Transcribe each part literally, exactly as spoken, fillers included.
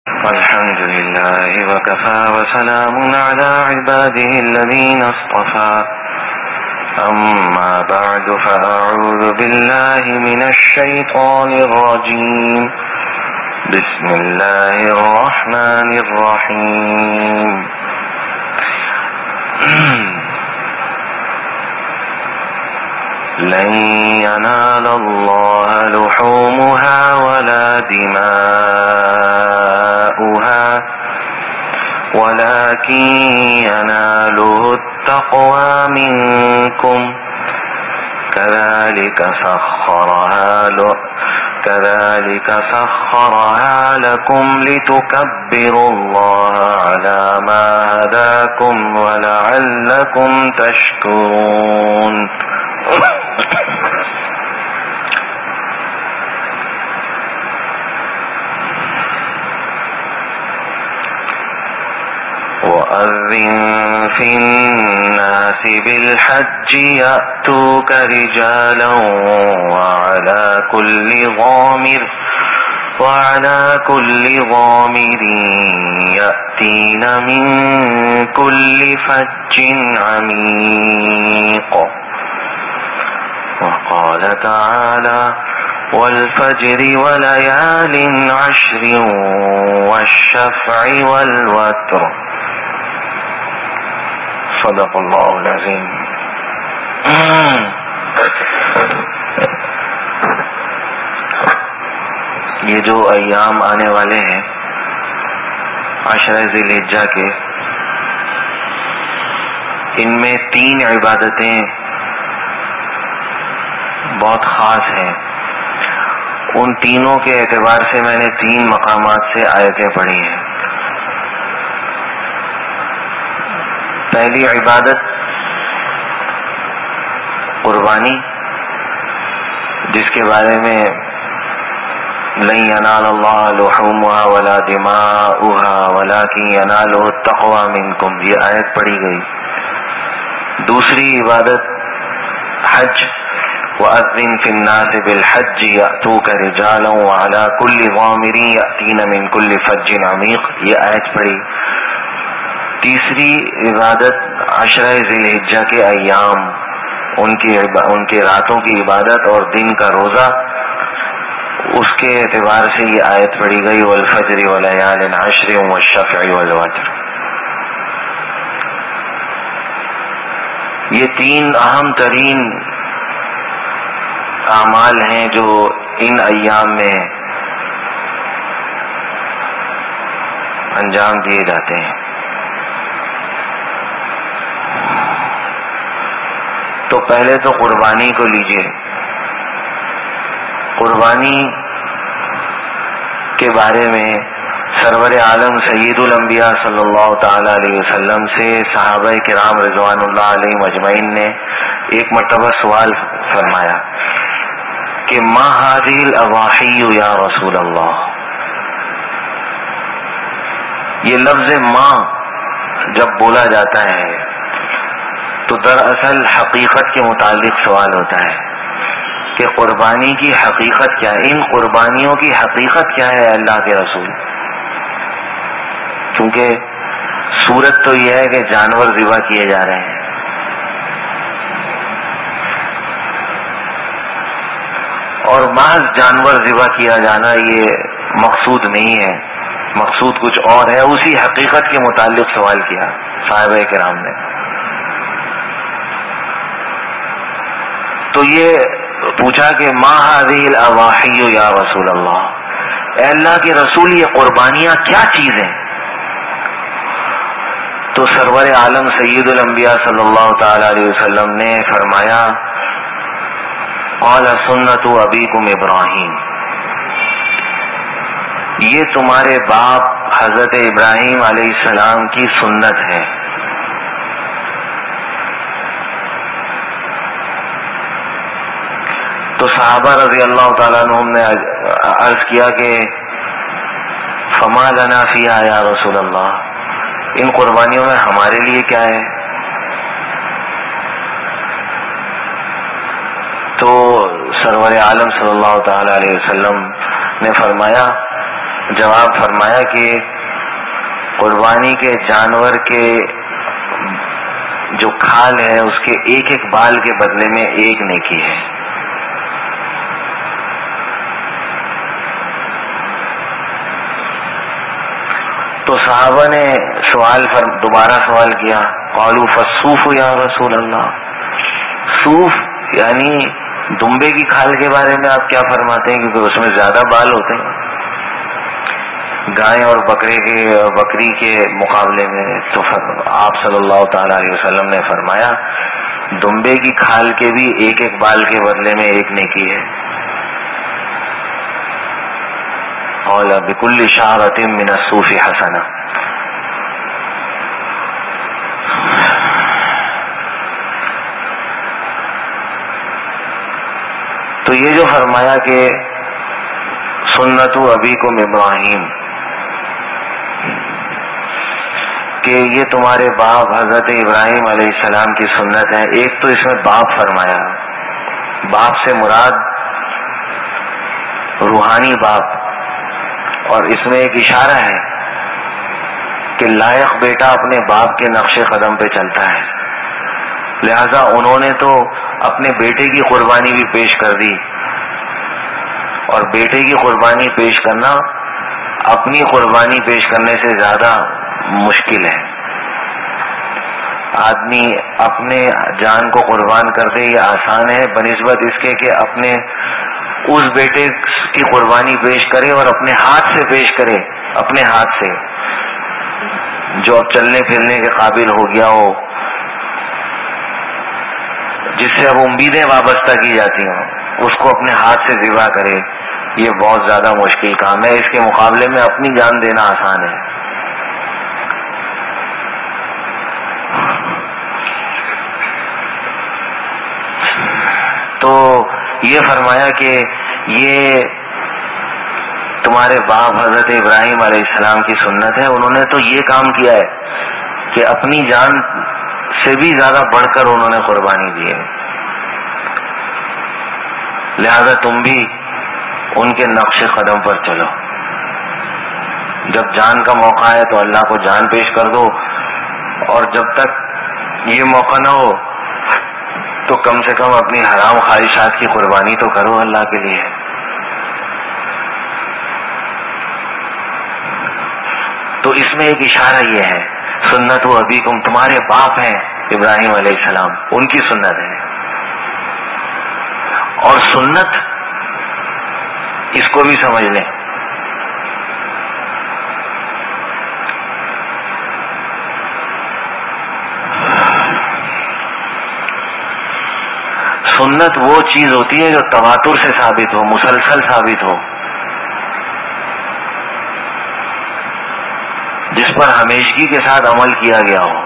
الحمد لله وكفى وسلام على عباده الذين اصطفى أما بعد فأعوذ بالله من الشيطان الرجيم بسم الله الرحمن الرحيم لن ينال الله لحومها ولا دماؤها ولكن يناله التقوى منكم كذلك سخرها كذلك سخرها لكم لتكبروا الله على ما هداكم ولعلكم تشكرون. وأذن في الناس بالحج يأتوك رجالا وعلى كل ضامر وعلى كل ضامر يأتين من كل فج عميق. وقال تعالى والفجر وليال عشر والشفع والوتر. صدق اللہ العظیم. یہ جو ایام آنے والے ہیں عشرہ ذی الحجہ کے، ان میں تین عبادتیں بہت خاص ہیں. ان تینوں کے اعتبار سے میں نے تین مقامات سے آیتیں پڑھی ہیں. پہلی عبادت قربانی، جس کے بارے میں لن ينال الله لحومها ولا دماؤها ولكن يناله التقوى منكم، یہ آیت پڑھی گئی. دوسری عبادت حج، وَأَذِّن فِي النَّاسِ بِالْحَجِّ يَأْتُوكَ رِجَالًا وَعَلَى كُلِّ ضَامِرٍ يَأْتِينَ مِنْ كُلِّ فَجٍّ عَمِيقٍ، یہ آیت پڑھی. تیسری عبادت عشرہ ذی الحجہ کے ایام، ان کی ان کے راتوں کی عبادت اور دن کا روزہ، اس کے اعتبار سے یہ آیت پڑھی گئی والفجر ولیال عشر والشفع والوتر. یہ تین اہم ترین اعمال ہیں جو ان ایام میں انجام دیے جاتے ہیں. تو پہلے تو قربانی کو لیجئے. قربانی کے بارے میں سرور عالم سید الانبیاء صلی اللہ تعالی علیہ وسلم سے صحابہ کرام رضوان اللہ علیہم اجمعین نے ایک مرتبہ سوال فرمایا کہ ما هذه الاضاحی یا رسول اللہ. یہ لفظ ماں جب بولا جاتا ہے تو دراصل حقیقت کے متعلق سوال ہوتا ہے کہ قربانی کی حقیقت کیا ہے، ان قربانیوں کی حقیقت کیا ہے اللہ کے رسول. کیونکہ صورت تو یہ ہے کہ جانور ذبح کیے جا رہے ہیں، اور محض جانور ذبح کیا جانا یہ مقصود نہیں ہے، مقصود کچھ اور ہے. اسی حقیقت کے متعلق سوال کیا صحابہ کرام نے. تو یہ پوچھا کہ ما هذه الاضاحی یا رسول اللہ، اے اللہ کے رسول یہ قربانیاں کیا چیز ہیں؟ تو سرور عالم سید الانبیاء صلی اللہ تعالی علیہ وسلم نے فرمایا قال سنت ابیکم ابراہیم، یہ تمہارے باپ حضرت ابراہیم علیہ السلام کی سنت ہے. تو صحابہ رضی اللہ تعالیٰ عنہم نے عرض کیا کہ فما لنا فیہا یا رسول اللہ، ان قربانیوں میں ہمارے لیے کیا ہے؟ تو سرور عالم صلی اللہ تعالی علیہ وسلم نے فرمایا جواب فرمایا کہ قربانی کے جانور کے جو کھال ہے اس کے ایک ایک بال کے بدلے میں ایک نیکی ہے. تو صحابہ نے سوال پر دوبارہ سوال کیا، قالوا فالصوف یا رسول اللہ، صوف یعنی دمبے کی کھال کے بارے میں آپ کیا فرماتے ہیں؟ کیونکہ اس میں زیادہ بال ہوتے ہیں گائے اور بکرے کے بکری کے مقابلے میں. تو آپ صلی اللہ تعالی علیہ وسلم نے فرمایا دمبے کی کھال کے بھی ایک ایک بال کے بدلے میں ایک نیکی ہے. اور بکل شعرۃ من الصوف حسنہ. تو یہ جو فرمایا کہ سنت ابیکم ابراہیم، کہ یہ تمہارے باپ حضرت ابراہیم علیہ السلام کی سنت ہے. ایک تو اس میں باپ فرمایا، باپ سے مراد روحانی باپ، اور اس میں ایک اشارہ ہے کہ لائق بیٹا اپنے باپ کے نقش قدم پہ چلتا ہے، لہذا انہوں نے تو اپنے بیٹے کی قربانی بھی پیش کر دی، اور بیٹے کی قربانی پیش کرنا اپنی قربانی پیش کرنے سے زیادہ مشکل ہے. آدمی اپنے جان کو قربان کر دے یہ آسان ہے بنسبت اس کے کہ اپنے اس بیٹے کی قربانی پیش کرے اور اپنے ہاتھ سے پیش کرے، اپنے ہاتھ سے، جو اب چلنے پھرنے کے قابل ہو گیا ہو، جس سے اب امیدیں وابستہ کی جاتی ہوں، اس کو اپنے ہاتھ سے ذبح کرے. یہ بہت زیادہ مشکل کام ہے. اس کے مقابلے میں اپنی جان دینا آسان ہے. تو یہ فرمایا کہ یہ تمہارے باپ حضرت ابراہیم علیہ السلام کی سنت ہے. انہوں نے تو یہ کام کیا ہے کہ اپنی جان سے بھی زیادہ بڑھ کر انہوں نے قربانی دی ہے، لہذا تم بھی ان کے نقش قدم پر چلو. جب جان کا موقع ہے تو اللہ کو جان پیش کر دو، اور جب تک یہ موقع نہ ہو تو کم سے کم اپنی حرام خواہشات کی قربانی تو کرو اللہ کے لیے. تو اس میں ایک اشارہ یہ ہے، سنت و ابیکم، تمہارے باپ ہیں ابراہیم علیہ السلام، ان کی سنت ہے. اور سنت اس کو بھی سمجھ لیں، سنت وہ چیز ہوتی ہے جو تواتر سے ثابت ہو، مسلسل ثابت ہو، جس پر ہمیشگی کے ساتھ عمل کیا گیا ہو،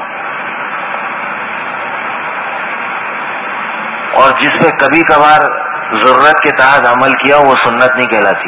اور جس پہ کبھی کبھار ضرورت کے تحت عمل کیا وہ سنت نہیں کہلاتی.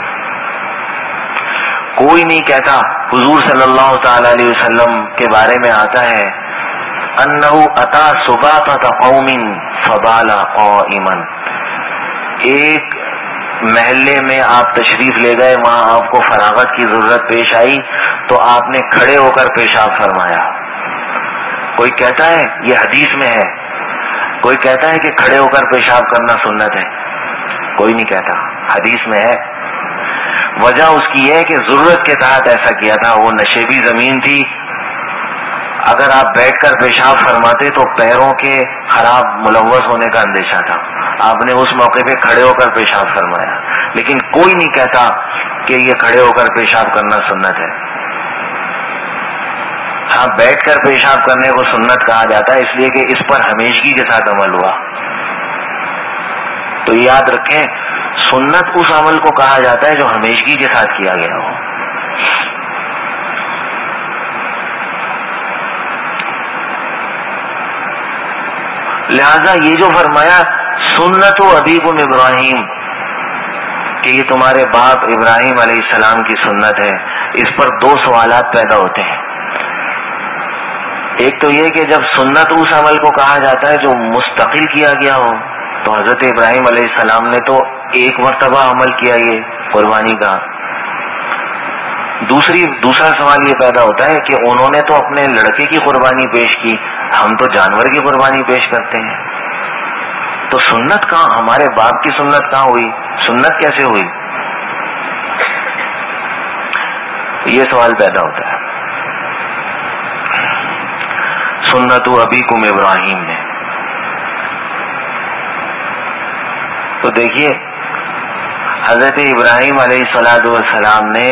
کوئی نہیں کہتا. حضور صلی اللہ تعالی علیہ وسلم کے بارے میں آتا ہے انہ اتا سباطۃ قوم فبال قائما، ایک محلے میں آپ تشریف لے گئے، وہاں آپ کو فراغت کی ضرورت پیش آئی تو آپ نے کھڑے ہو کر پیشاب فرمایا. کوئی کہتا ہے یہ حدیث میں ہے، کوئی کہتا ہے کہ کھڑے ہو کر پیشاب کرنا سنت ہے، کوئی نہیں کہتا، حدیث میں ہے. وجہ اس کی ہے کہ ضرورت کے تحت ایسا کیا تھا. وہ نشیبی زمین تھی، اگر آپ بیٹھ کر پیشاب فرماتے تو پیروں کے خراب ملوث ہونے کا اندیشہ تھا. آپ نے اس موقع پہ کھڑے ہو کر پیشاب فرمایا. لیکن کوئی نہیں کہتا کہ یہ کھڑے ہو کر پیشاب کرنا سنت ہے. ہاں، بیٹھ کر پیشاب کرنے کو سنت کہا جاتا ہے اس لیے کہ اس پر ہمیشگی کے ساتھ عمل ہوا. تو یاد رکھیں، سنت اس عمل کو کہا جاتا ہے جو ہمیشگی کے ساتھ کیا گیا ہو. لہذا یہ جو فرمایا سنت و ابیکم ابراہیم، کہ یہ تمہارے باپ ابراہیم علیہ السلام کی سنت ہے، اس پر دو سوالات پیدا ہوتے ہیں. ایک تو یہ کہ جب سنت اس عمل کو کہا جاتا ہے جو مستقل کیا گیا ہو، تو حضرت ابراہیم علیہ السلام نے تو ایک مرتبہ عمل کیا یہ قربانی کا، دوسری دوسرا سوال یہ پیدا ہوتا ہے کہ انہوں نے تو اپنے لڑکے کی قربانی پیش کی، ہم تو جانور کی قربانی پیش کرتے ہیں، تو سنت کہاں؟ ہمارے باپ کی سنت کہاں ہوئی؟ سنت کیسے ہوئی؟ یہ سوال پیدا ہوتا ہے۔ سنت ابیکم ابراہیم میں تو دیکھیے حضرت ابراہیم علیہ الصلوۃ والسلام نے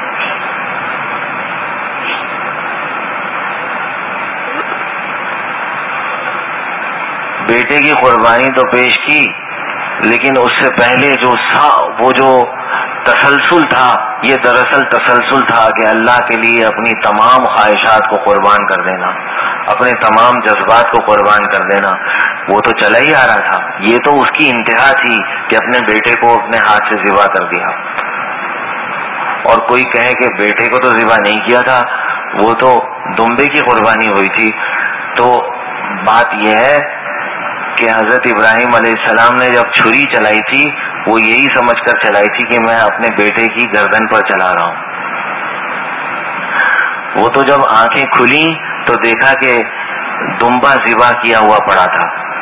بیٹے کی قربانی تو پیش کی، لیکن اس سے پہلے جو وہ جو تسلسل تھا، یہ دراصل تسلسل تھا کہ اللہ کے لیے اپنی تمام خواہشات کو قربان کر دینا، اپنے تمام جذبات کو قربان کر دینا، وہ تو چلا ہی آ رہا تھا۔ یہ تو اس کی انتہا تھی کہ اپنے بیٹے کو اپنے ہاتھ سے ذبح کر دیا۔ اور کوئی کہے کہ بیٹے کو تو ذبح نہیں کیا تھا، وہ تو دمبے کی قربانی ہوئی تھی، تو بات یہ ہے کہ حضرت ابراہیم علیہ السلام نے جب چھری چلائی تھی وہ یہی سمجھ کر چلائی تھی کہ میں اپنے بیٹے کی گردن پر چلا رہا ہوں۔ وہ تو جب آنکھیں کھلی تو دیکھا کہ دمبا ذبح کیا ہوا پڑا تھا،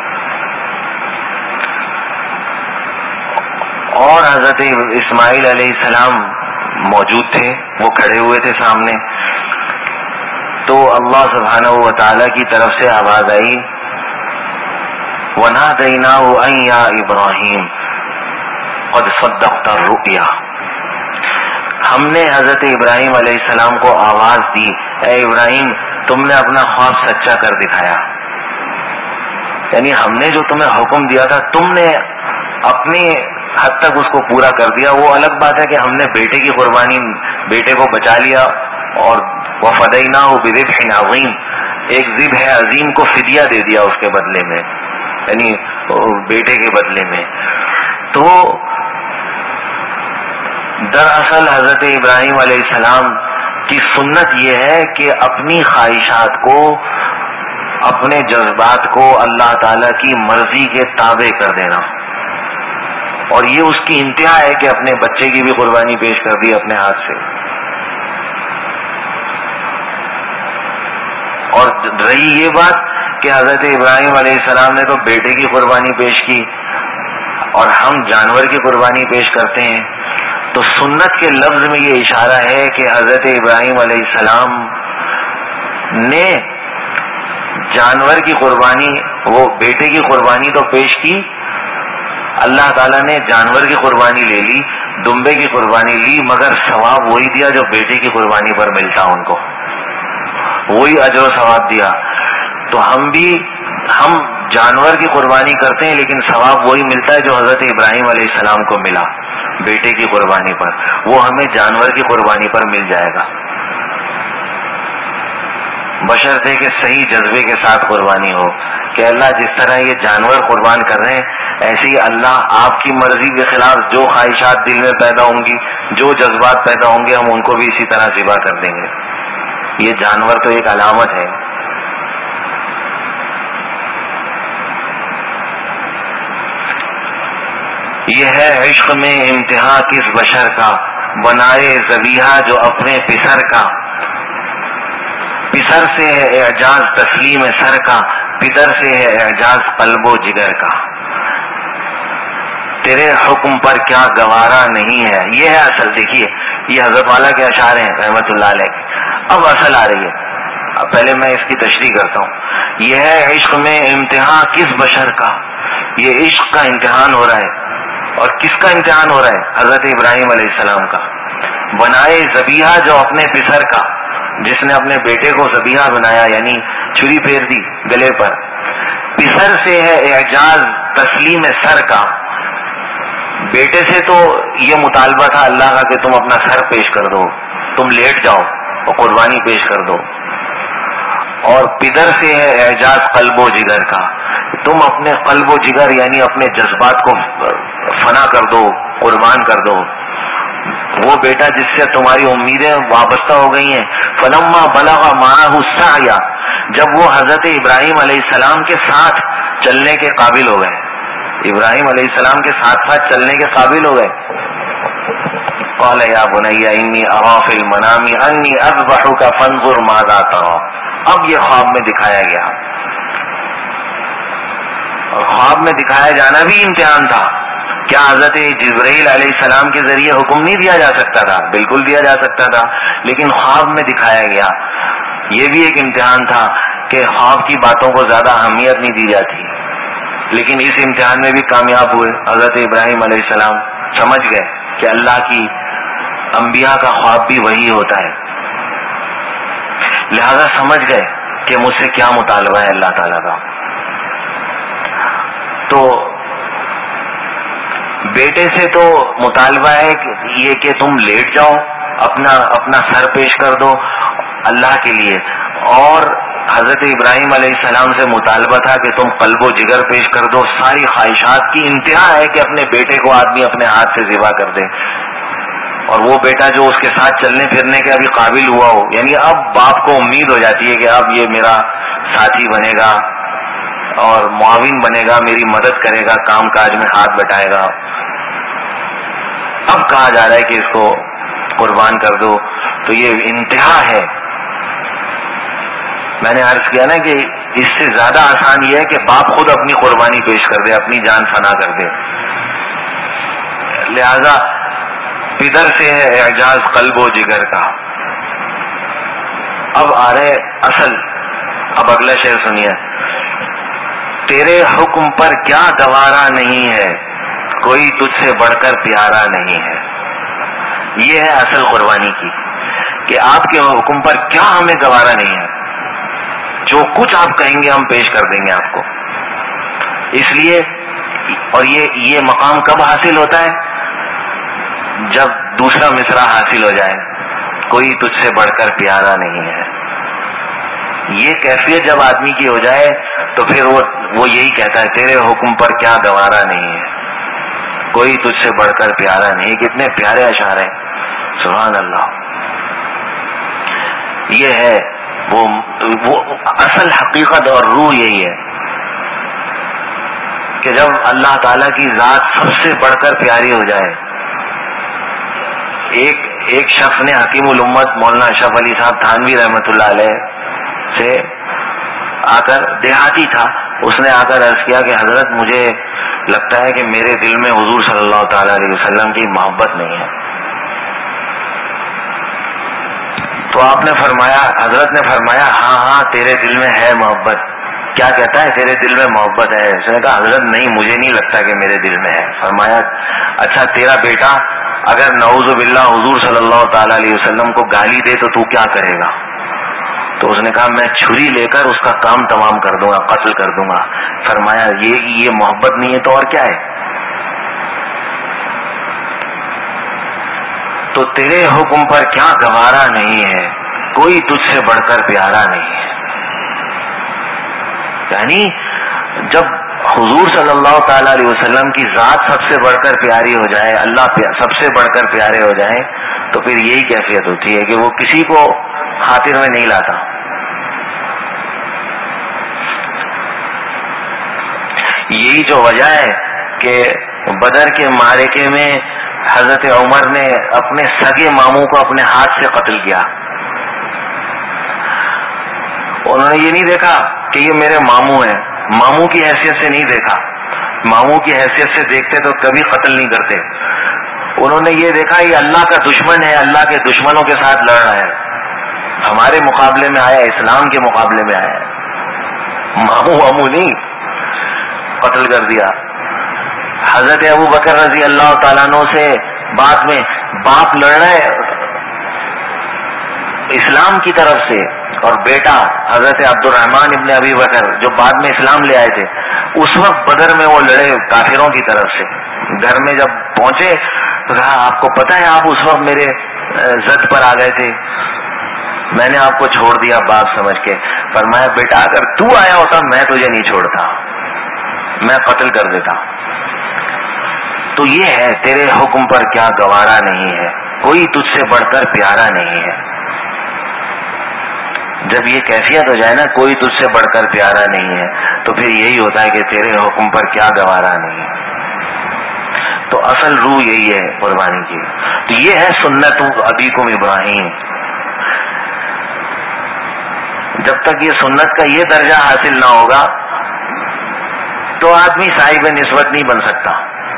اور حضرت اسماعیل علیہ السلام موجود تھے، وہ کھڑے ہوئے تھے سامنے۔ تو اللہ سبحانہ و تعالی کی طرف سے آواز آئی، وَنَادَيْنَاهُ أَن يَا إِبْرَاهِيمُ قَدْ صَدَّقْتَ الرُّؤْيَا۔ ہم نے حضرت ابراہیم علیہ السلام کو آواز دی، اے ابراہیم تم نے اپنا خواب سچا کر دکھایا، یعنی ہم نے جو تمہیں حکم دیا تھا تم نے اپنی حد تک اس کو پورا کر دیا۔ وہ الگ بات ہے کہ ہم نے بیٹے کی قربانی، بیٹے کو بچا لیا، اور وَفَدَيْنَاهُ بِذِبْحٍ عَظِيمٍ، ایک ذبح عظیم کو فدیہ دے دیا اس کے بدلے میں، یعنی بیٹے کے بدلے میں۔ تو دراصل حضرت ابراہیم علیہ السلام کی سنت یہ ہے کہ اپنی خواہشات کو، اپنے جذبات کو اللہ تعالی کی مرضی کے تابع کر دینا، اور یہ اس کی انتہا ہے کہ اپنے بچے کی بھی قربانی پیش کر دی اپنے ہاتھ سے۔ اور رہی یہ بات کہ حضرت ابراہیم علیہ السلام نے تو بیٹے کی قربانی پیش کی اور ہم جانور کی قربانی پیش کرتے ہیں، تو سنت کے لفظ میں یہ اشارہ ہے کہ حضرت ابراہیم علیہ السلام نے جانور کی قربانی، وہ بیٹے کی قربانی تو پیش کی، اللہ تعالیٰ نے جانور کی قربانی لے لی، دمبے کی قربانی لی، مگر ثواب وہی دیا جو بیٹے کی قربانی پر ملتا، ان کو وہی اجر و ثواب دیا۔ تو ہم بھی ہم جانور کی قربانی کرتے ہیں لیکن ثواب وہی ملتا ہے جو حضرت ابراہیم علیہ السلام کو ملا بیٹے کی قربانی پر، وہ ہمیں جانور کی قربانی پر مل جائے گا، بشرطے کہ صحیح جذبے کے ساتھ قربانی ہو کہ اللہ جس طرح یہ جانور قربان کر رہے ہیں ایسی اللہ آپ کی مرضی کے خلاف جو خواہشات دل میں پیدا ہوں گی، جو جذبات پیدا ہوں گے، ہم ان کو بھی اسی طرح ذبح کر دیں گے۔ یہ جانور تو ایک علامت ہے۔ یہ ہے عشق میں امتحان کس بشر کا، بنائے ذبیحہ جو اپنے پسر کا، پسر سے ہے اعجاز تسلیم سر کا، پدر سے ہے اعجاز قلب و جگر کا، تیرے حکم پر کیا گوارا نہیں ہے۔ یہ ہے اصل، دیکھیے یہ حضرت والا کے اشعار ہیں رحمت اللہ علیہ۔ اب اصل آ رہی ہے، اب پہلے میں اس کی تشریح کرتا ہوں۔ یہ ہے عشق میں امتحان کس بشر کا، یہ عشق کا امتحان ہو رہا ہے، اور کس کا امتحان ہو رہا ہے؟ حضرت ابراہیم علیہ السلام کا۔ بنائے ذبیحہ جو اپنے پسر کا، جس نے اپنے بیٹے کو ذبیحہ بنایا، یعنی چھری پھیر دی گلے پر، پسر سے ہے اعجاز تسلیم سر کا، بیٹے سے تو یہ مطالبہ تھا اللہ کا کہ تم اپنا سر پیش کر دو، تم لیٹ جاؤ اور قربانی پیش کر دو، اور پدر سے ہے اعجاز قلب و جگر کا، تم اپنے قلب و جگر یعنی اپنے جذبات کو فنا کر دو، قربان کر دو، وہ بیٹا جس سے تمہاری امیدیں وابستہ ہو گئی ہیں۔ فلما بلغ معه السعی، جب وہ حضرت ابراہیم علیہ السلام کے ساتھ چلنے کے قابل ہو گئے، ابراہیم علیہ السلام کے ساتھ ساتھ چلنے کے قابل ہو گئے، قال یا بنی انی اری فی المنام انی اذبحک فانظر ماذا تری. اب یہ خواب میں دکھایا گیا، اور خواب میں دکھایا جانا بھی امتحان تھا. کیا حضرت جبرائیل علیہ السلام کے ذریعے حکم نہیں دیا جا سکتا تھا؟ بالکل دیا جا سکتا تھا، لیکن خواب میں دکھایا گیا. یہ بھی ایک امتحان تھا کہ خواب کی باتوں کو زیادہ اہمیت نہیں دی جاتی، لیکن اس امتحان میں بھی کامیاب ہوئے. حضرت ابراہیم علیہ السلام سمجھ گئے کہ اللہ کی انبیاء کا خواب بھی وہی ہوتا ہے، لہذا سمجھ گئے کہ مجھ سے کیا مطالبہ ہے اللہ تعالیٰ کا. تو بیٹے سے تو مطالبہ ہے یہ کہ تم لیٹ جاؤ، اپنا اپنا سر پیش کر دو اللہ کے لیے، اور حضرت ابراہیم علیہ السلام سے مطالبہ تھا کہ تم قلب و جگر پیش کر دو. ساری خواہشات کی انتہا ہے کہ اپنے بیٹے کو آدمی اپنے ہاتھ سے ذبح کر دے، اور وہ بیٹا جو اس کے ساتھ چلنے پھرنے کے ابھی قابل ہوا ہو. یعنی اب باپ کو امید ہو جاتی ہے کہ اب یہ میرا ساتھی بنے گا اور معاون بنے گا، میری مدد کرے گا، کام کاج میں ہاتھ بٹائے گا. اب کہا جا رہا ہے کہ اس کو قربان کر دو. تو یہ انتہا ہے. میں نے عرض کیا نا کہ اس سے زیادہ آسان یہ ہے کہ باپ خود اپنی قربانی پیش کر دے، اپنی جان فنا کر دے. لہذا پدر سے ہے اعجاز قلب و جگر کا. اب آ رہے اصل، اب اگلا شعر سنیے. تیرے حکم پر کیا گوارا نہیں ہے، کوئی تجھ سے بڑھ کر پیارا نہیں ہے. یہ ہے اصل قربانی کی، کہ آپ کے حکم پر کیا ہمیں گوارا نہیں ہے، جو کچھ آپ کہیں گے ہم پیش کر دیں گے آپ کو. اس لیے، اور یہ یہ مقام کب حاصل ہوتا ہے؟ جب دوسرا مصرع حاصل ہو جائے، کوئی تجھ سے بڑھ کر پیارا نہیں ہے. یہ کیفیت جب آدمی کی ہو جائے تو پھر وہ وہ یہی کہتا ہے تیرے حکم پر کیا گوارا نہیں ہے، کوئی تجھ سے بڑھ کر پیارا نہیں. کتنے پیارے اشعار ہیں، سبحان اللہ. یہ ہے وہ, وہ اصل حقیقت اور روح یہی ہے کہ جب اللہ تعالیٰ کی ذات سب سے بڑھ کر پیاری ہو جائے. ایک ایک شخص نے حکیم الامت مولانا اشرف علی صاحب تھانوی رحمۃ اللہ علیہ سے آ کر، دیہاتی تھا، اس نے آ کر عرض کیا کہ حضرت مجھے لگتا ہے کہ میرے دل میں حضور صلی اللہ تعالی علیہ وسلم کی محبت نہیں ہے. تو آپ نے فرمایا، حضرت نے فرمایا ہاں ہاں تیرے دل میں ہے محبت. کیا کہتا ہے؟ تیرے دل میں محبت ہے. اس نے کہا حضرت نہیں، مجھے نہیں لگتا کہ میرے دل میں ہے. فرمایا اچھا تیرا بیٹا اگر نعوذ باللہ حضور صلی اللہ تعالی علیہ وسلم کو گالی دے تو تو کیا کرے گا؟ تو اس نے کہا میں چھری لے کر اس کا کام تمام کر دوں گا، قتل کر دوں گا. فرمایا یہ یہ محبت نہیں ہے تو اور کیا ہے؟ تو تیرے حکم پر کیا گوارا نہیں ہے، کوئی تجھ سے بڑھ کر پیارا نہیں ہے. یعنی جب حضور صلی اللہ تعالی علیہ وسلم کی ذات سب سے بڑھ کر پیاری ہو جائے، اللہ سب سے بڑھ کر پیارے ہو جائیں، تو پھر یہی کیفیت ہوتی ہے کہ وہ کسی کو خاطر میں نہیں لاتا. یہی جو وجہ ہے کہ بدر کے معرکے میں حضرت عمر نے اپنے سگے ماموں کو اپنے ہاتھ سے قتل کیا. انہوں نے یہ نہیں دیکھا کہ یہ میرے ماموں ہیں، ماموں کی حیثیت سے نہیں دیکھا. ماموں کی حیثیت سے دیکھتے تو کبھی قتل نہیں کرتے. انہوں نے یہ دیکھا یہ اللہ کا دشمن ہے، اللہ کے دشمنوں کے ساتھ لڑ رہا ہے، ہمارے مقابلے میں آیا، اسلام کے مقابلے میں آیا. ماموں ماموں نہیں، قتل کر دیا. حضرت ابو بکر رضی اللہ تعالیٰ عنہ سے بعد میں باپ لڑ رہے اسلام کی طرف سے، اور بیٹا حضرت عبد الرحمن ابن ابی بکر جو بعد میں اسلام لے آئے تھے، اس وقت بدر میں وہ لڑے کافروں کی طرف سے. گھر میں جب پہنچے تو کہا آپ کو پتہ ہے آپ اس وقت میرے زد پر آ گئے تھے، میں نے آپ کو چھوڑ دیا باپ سمجھ کے. فرمایا بیٹا اگر تو آیا ہوتا میں تجھے نہیں چھوڑتا، میں قتل کر دیتا. تو یہ ہے تیرے حکم پر کیا گوارا نہیں ہے، کوئی تجھ سے بڑھ کر پیارا نہیں ہے. جب یہ کیفیت ہو جائے نا کوئی تجھ سے بڑھ کر پیارا نہیں ہے، تو پھر یہی ہوتا ہے کہ تیرے حکم پر کیا گوارا نہیں ہے. تو اصل روح یہی ہے قربانی کی. تو یہ ہے سنت ابیکم ابراہیم. جب تک یہ سنت کا یہ درجہ حاصل نہ ہوگا تو آدمی صاحب نسبت نہیں بن سکتا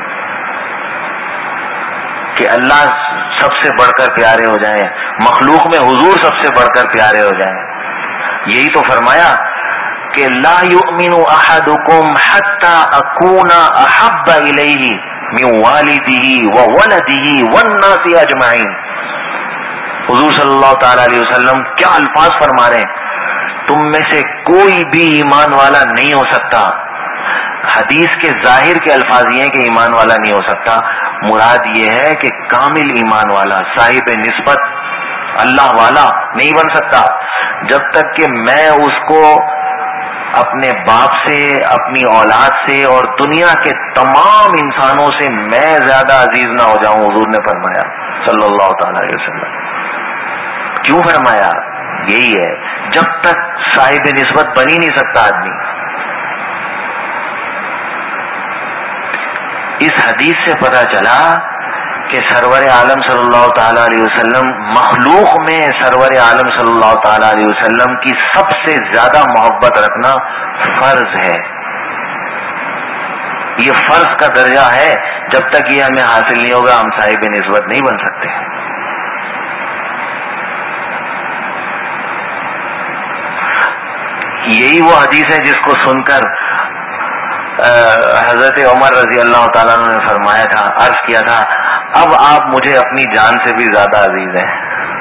کہ اللہ سب سے بڑھ کر پیارے ہو جائیں, مخلوق میں حضور سب سے بڑھ کر پیارے ہو جائیں. یہی تو فرمایا کہ لا یؤمن احدکم حتی اکون احب الیہ من والدہ وولدہ والناس اجمعین. حضور صلی اللہ تعالی علیہ وسلم کیا الفاظ فرما رہے ہیں, تم میں سے کوئی بھی ایمان والا نہیں ہو سکتا. حدیث کے ظاہر کے الفاظ یہ ہیں کہ ایمان والا نہیں ہو سکتا, مراد یہ ہے کہ کامل ایمان والا صاحب نسبت اللہ والا نہیں بن سکتا جب تک کہ میں اس کو اپنے باپ سے, اپنی اولاد سے اور دنیا کے تمام انسانوں سے میں زیادہ عزیز نہ ہو جاؤں. حضور نے فرمایا صلی اللہ تعالی علیہ وسلم. کیوں فرمایا؟ یہی ہے, جب تک صاحب نسبت بن ہی نہیں سکتا آدمی. اس حدیث سے پتہ چلا کہ سرور عالم صلی اللہ تعالی علیہ وسلم, مخلوق میں سرور عالم صلی اللہ تعالی علیہ وسلم کی سب سے زیادہ محبت رکھنا فرض ہے. یہ فرض کا درجہ ہے, جب تک یہ ہمیں حاصل نہیں ہوگا ہم صاحب نسبت نہیں بن سکتے. یہی وہ حدیث ہے جس کو سن کر حضرت عمر رضی اللہ تعالیٰ عنہ نے فرمایا تھا, عرض کیا تھا, اب آپ مجھے اپنی جان سے بھی زیادہ عزیز ہیں.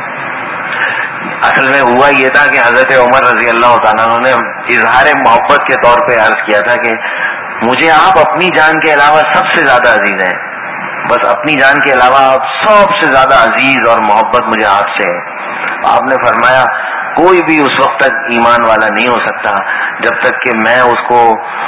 اصل میں ہوا یہ تھا کہ حضرت عمر رضی اللہ تعالیٰ عنہ نے اظہار محبت کے طور پہ عرض کیا تھا کہ مجھے آپ اپنی جان کے علاوہ سب سے زیادہ عزیز ہیں, بس اپنی جان کے علاوہ آپ سب سے زیادہ عزیز اور محبت مجھے آپ سے ہے. آپ نے فرمایا کوئی بھی اس وقت تک ایمان والا نہیں ہو سکتا جب تک کہ میں اس کو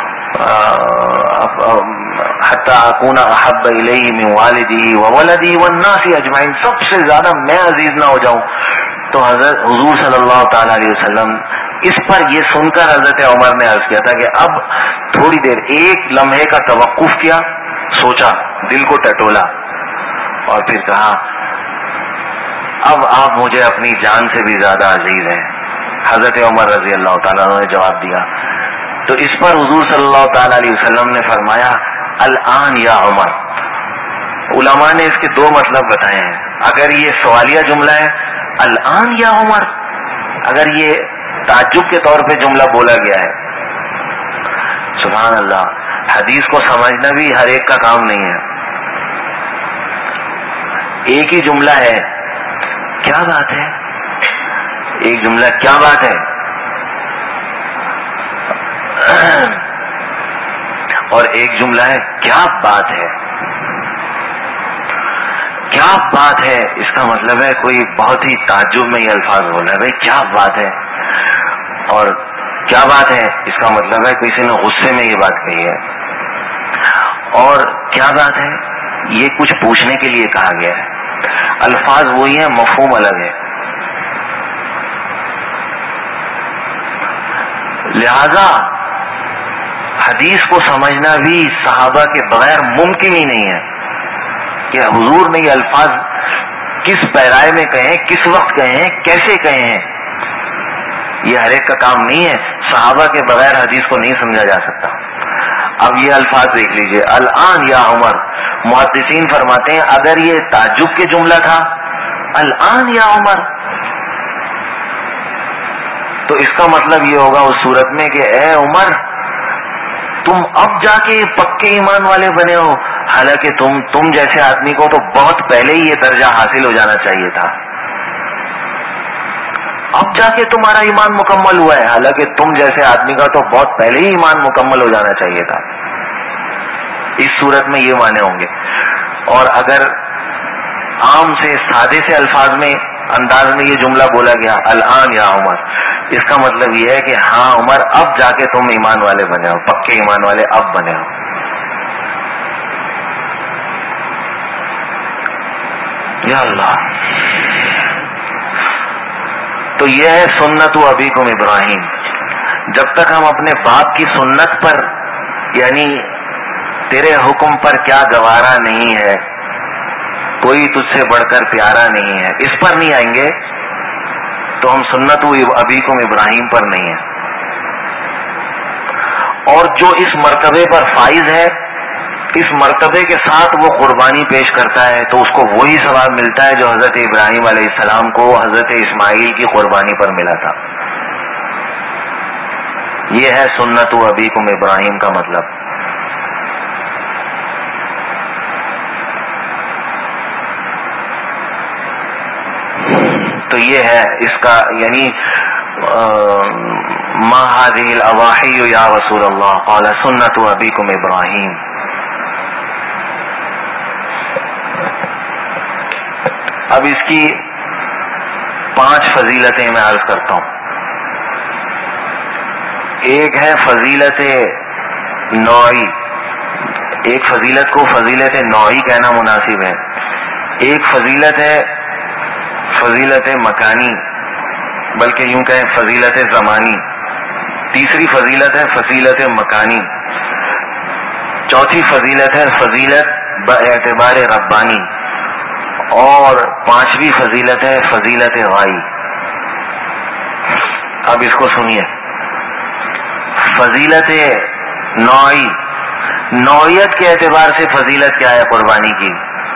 حتی اکون احب الیہ من والدہ وولدہ والناس اجمعین, سب سے زیادہ میں عزیز نہ ہو جاؤں. تو حضرت حضور صلی اللہ تعالی علیہ وسلم اس پر یہ سن کر حضرت عمر نے عرض کیا تھا کہ اب تھوڑی دیر ایک لمحے کا توقف کیا, سوچا, دل کو ٹٹولا اور پھر کہا اب آپ مجھے اپنی جان سے بھی زیادہ عزیز ہیں. حضرت عمر رضی اللہ تعالیٰ عنہ نے جواب دیا. تو اس پر حضور صلی اللہ تعالی علیہ وسلم نے فرمایا الآن یا عمر. علماء نے اس کے دو مطلب بتائے ہیں. اگر یہ سوالیہ جملہ ہے الآن یا عمر, اگر یہ تعجب کے طور پہ جملہ بولا گیا ہے, سبحان اللہ, حدیث کو سمجھنا بھی ہر ایک کا کام نہیں ہے. ایک ہی جملہ ہے, کیا بات ہے, ایک جملہ کیا بات ہے, اور ایک جملہ ہے کیا بات ہے. کیا بات ہے اس کا مطلب ہے کوئی بہت ہی تعجب میں یہ الفاظ بولا ہے, بھائی کیا بات ہے. اور کیا بات ہے اس کا مطلب ہے کسی نے غصے میں یہ بات کہی ہے. اور کیا بات ہے یہ کچھ پوچھنے کے لیے کہا گیا ہے. الفاظ وہی ہیں, مفہوم الگ ہے. لہذا حدیث کو سمجھنا بھی صحابہ کے بغیر ممکن ہی نہیں ہے کہ حضور نے یہ الفاظ کس پیرائے میں کہیں, کس وقت کہیں, کیسے کہیں ہیں. یہ ہر ایک کا کام نہیں ہے, صحابہ کے بغیر حدیث کو نہیں سمجھا جا سکتا. اب یہ الفاظ دیکھ لیجئے, الآن یا عمر. محدثین فرماتے ہیں اگر یہ تعجب کے جملہ تھا الآن یا عمر, تو اس کا مطلب یہ ہوگا اس صورت میں کہ اے عمر تم اب جا کے پکے ایمان والے بنے ہو, حالانکہ تم تم جیسے آدمی کو تو بہت پہلے ہی یہ درجہ حاصل ہو جانا چاہیے تھا. اب جا کے تمہارا ایمان مکمل ہوا ہے, حالانکہ تم جیسے آدمی کا تو بہت پہلے ہی ایمان مکمل ہو جانا چاہیے تھا. اس صورت میں یہ معنی ہوں گے. اور اگر عام سے سادے سے الفاظ میں انداز میں یہ جملہ بولا گیا الآن یا عمر, اس کا مطلب یہ ہے کہ ہاں عمر اب جا کے تم ایمان والے بنے ہو, پکے ایمان والے اب بنے ہو. یا اللہ. تو یہ ہے سنت و ابیکم ابراہیم. جب تک ہم اپنے باپ کی سنت پر یعنی تیرے حکم پر کیا گوارا نہیں ہے، کوئی تجھ سے بڑھ کر پیارا نہیں ہے، اس پر نہیں آئیں گے تو ہم سنت ابیکم ابراہیم پر نہیں ہیں. اور جو اس مرتبے پر فائز ہے، اس مرتبے کے ساتھ وہ قربانی پیش کرتا ہے تو اس کو وہی ثواب ملتا ہے جو حضرت ابراہیم علیہ السلام کو حضرت اسماعیل کی قربانی پر ملا تھا. یہ ہے سنت ابیکم ابراہیم کا مطلب. تو یہ ہے اس کا، یعنی ما هذه الاضاحی یا رسول اللہ قال سنت ابیکم ابراہیم. اب اس کی پانچ فضیلتیں میں عرض کرتا ہوں. ایک ہے فضیلت نوعی، ایک فضیلت کو فضیلت نوعی کہنا مناسب ہے. ایک فضیلت ہے فضیلت مکانی، بلکہ یوں کہیں فضیلت زمانی. تیسری فضیلت ہے فضیلت مکانی. چوتھی فضیلت ہے فضیلت باعتبار ربانی. اور پانچویں فضیلت ہے فضیلت غائی. اب اس کو سنیے. فضیلت نوعی، نوعیت کے اعتبار سے فضیلت کیا ہے قربانی کی؟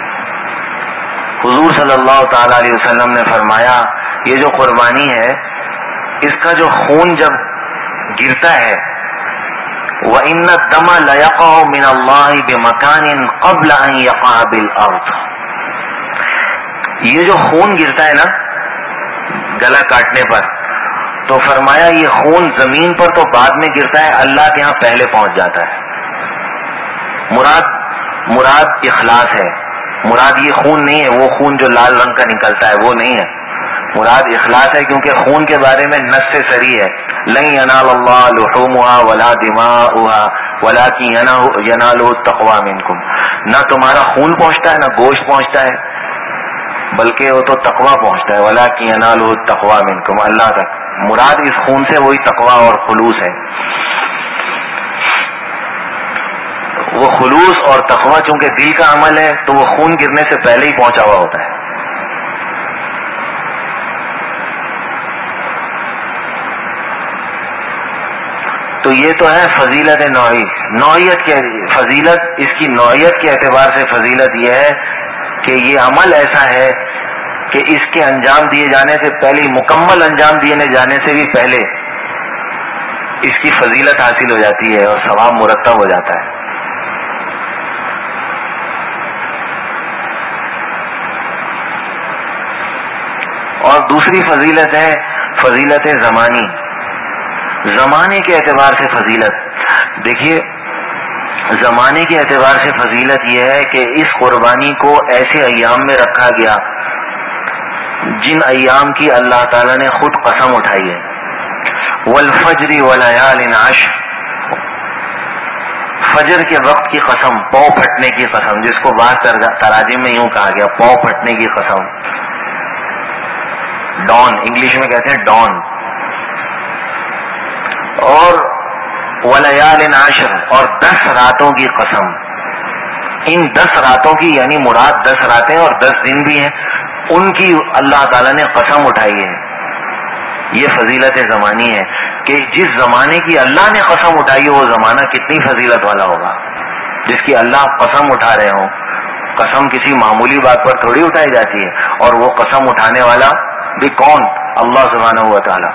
حضور صلی اللہ تعالی علیہ وسلم نے فرمایا یہ جو قربانی ہے اس کا جو خون جب گرتا ہے، وَإِنَّ الدَّمَ لَيَقَعُ مِنَ اللَّهِ بِمَكَانٍ قَبْلَ أَن يَقَعَ بِالْأَرْضِ. یہ جو خون گرتا ہے نا گلا کاٹنے پر، تو فرمایا یہ خون زمین پر تو بعد میں گرتا ہے، اللہ کے ہاں پہلے پہنچ جاتا ہے. مراد مراد اخلاص ہے. مراد یہ خون نہیں ہے، وہ خون جو لال رنگ کا نکلتا ہے وہ نہیں ہے. مراد اخلاص ہے، کیونکہ خون کے بارے میں نص سے سری ہے لن ینال اللہ لحومها ولا دماؤها ولکن ینالہ التقوی منکم. نہ تمہارا خون پہنچتا ہے نہ گوشت پہنچتا ہے، بلکہ وہ تو تقوی پہنچتا ہے. ولکن ینالہ التقوی منکم، اللہ تک. مراد اس خون سے وہی تقوی اور خلوص ہے. وہ خلوص اور تقوی چونکہ دل کا عمل ہے تو وہ خون گرنے سے پہلے ہی پہنچا ہوا ہوتا ہے. تو یہ تو ہے فضیلت نوعی. نوعیت کی فضیلت، اس کی نوعیت کے اعتبار سے فضیلت یہ ہے کہ یہ عمل ایسا ہے کہ اس کے انجام دیے جانے سے پہلے، مکمل انجام دیے جانے سے بھی پہلے اس کی فضیلت حاصل ہو جاتی ہے اور ثواب مرتب ہو جاتا ہے. اور دوسری فضیلت ہے فضیلت زمانی. زمانے کے اعتبار سے فضیلت، دیکھیے زمانے کے اعتبار سے فضیلت یہ ہے کہ اس قربانی کو ایسے ایام میں رکھا گیا جن ایام کی اللہ تعالیٰ نے خود قسم اٹھائی ہے. والفجر ولیال عشر، فجر کے وقت کی قسم، پاؤں پھٹنے کی قسم، جس کو بعض تراجم میں یوں کہا گیا پاؤں پھٹنے کی قسم. ڈان انگلش میں کہتے ہیں ڈان. اور ولیال عشر، اور دس راتوں کی قسم. ان دس راتوں کی یعنی مراد دس راتیں اور دس دن بھی ہیں، ان کی اللہ تعالیٰ نے قسم اٹھائی ہے. یہ فضیلت زمانی ہے کہ جس زمانے کی اللہ نے قسم اٹھائی ہے وہ زمانہ کتنی فضیلت والا ہوگا. جس کی اللہ قسم اٹھا رہے ہوں. قسم کسی معمولی بات پر تھوڑی اٹھائی جاتی ہے، اور وہ قسم اٹھانے والا بھی کون؟ اللہ سبحانہ و تعالی.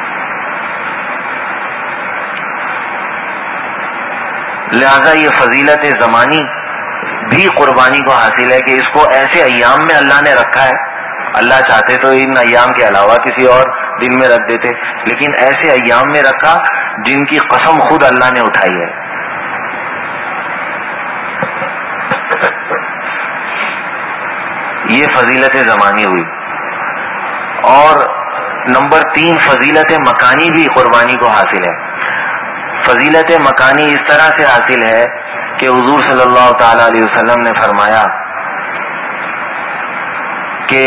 لہذا یہ فضیلت زمانی بھی قربانی کو حاصل ہے کہ اس کو ایسے ایام میں اللہ نے رکھا ہے. اللہ چاہتے تو ان ایام کے علاوہ کسی اور دن میں رکھ دیتے، لیکن ایسے ایام میں رکھا جن کی قسم خود اللہ نے اٹھائی ہے. یہ فضیلت زمانی ہوئی. اور نمبر تین فضیلت مکانی بھی قربانی کو حاصل ہے. فضیلت مکانی اس طرح سے حاصل ہے کہ حضور صلی اللہ تعالی علیہ وسلم نے فرمایا کہ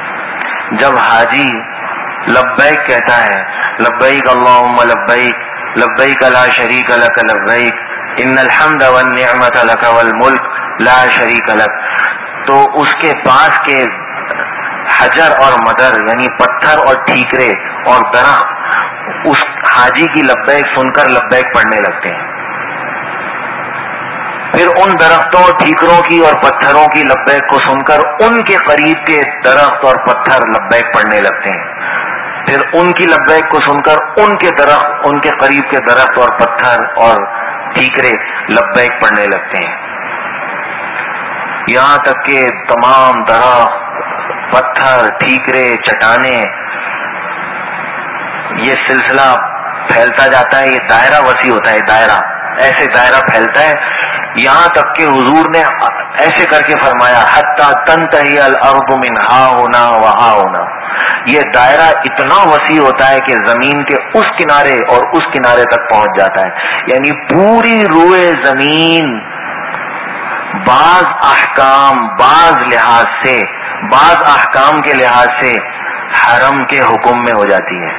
جب حاجی لبیک کہتا ہے، لبیک اللہم لبیک لبیک لا شریک لک لبیک ان الحمد والنعمت لک والملک لا شریک لک. تو اس کے پاس کے حجر اور مدر یعنی پتھر اور ٹھیکرے اور درخت اس حاجی کی لبیک سن کر لبیک پڑھنے لگتے ہیں. پھر ان درختوں ٹھیکروں کی اور پتھروں کی لبیک کو سن کر ان کے قریب کے درخت اور پتھر لبیک پڑھنے لگتے ہیں. پھر ان کی لبیک کو سن کر ان کے درخت ان کے قریب کے درخت اور پتھر اور ٹھیکرے لبیک پڑھنے لگتے ہیں. یہاں تک کہ تمام درخت، پتھر، ٹھیکرے، چٹانیں، یہ سلسلہ پھیلتا جاتا ہے. یہ دائرہ وسیع ہوتا ہے، دائرہ ایسے دائرہ پھیلتا ہے یہاں تک کہ حضور نے ایسے کر کے فرمایا حتی تنتہی الارض من ہا ہونا وہاں ہونا. یہ دائرہ اتنا وسیع ہوتا ہے کہ زمین کے اس کنارے اور اس کنارے تک پہنچ جاتا ہے. یعنی پوری روئے زمین بعض احکام بعض لحاظ سے بعض احکام کے لحاظ سے حرم کے حکم میں ہو جاتی ہے.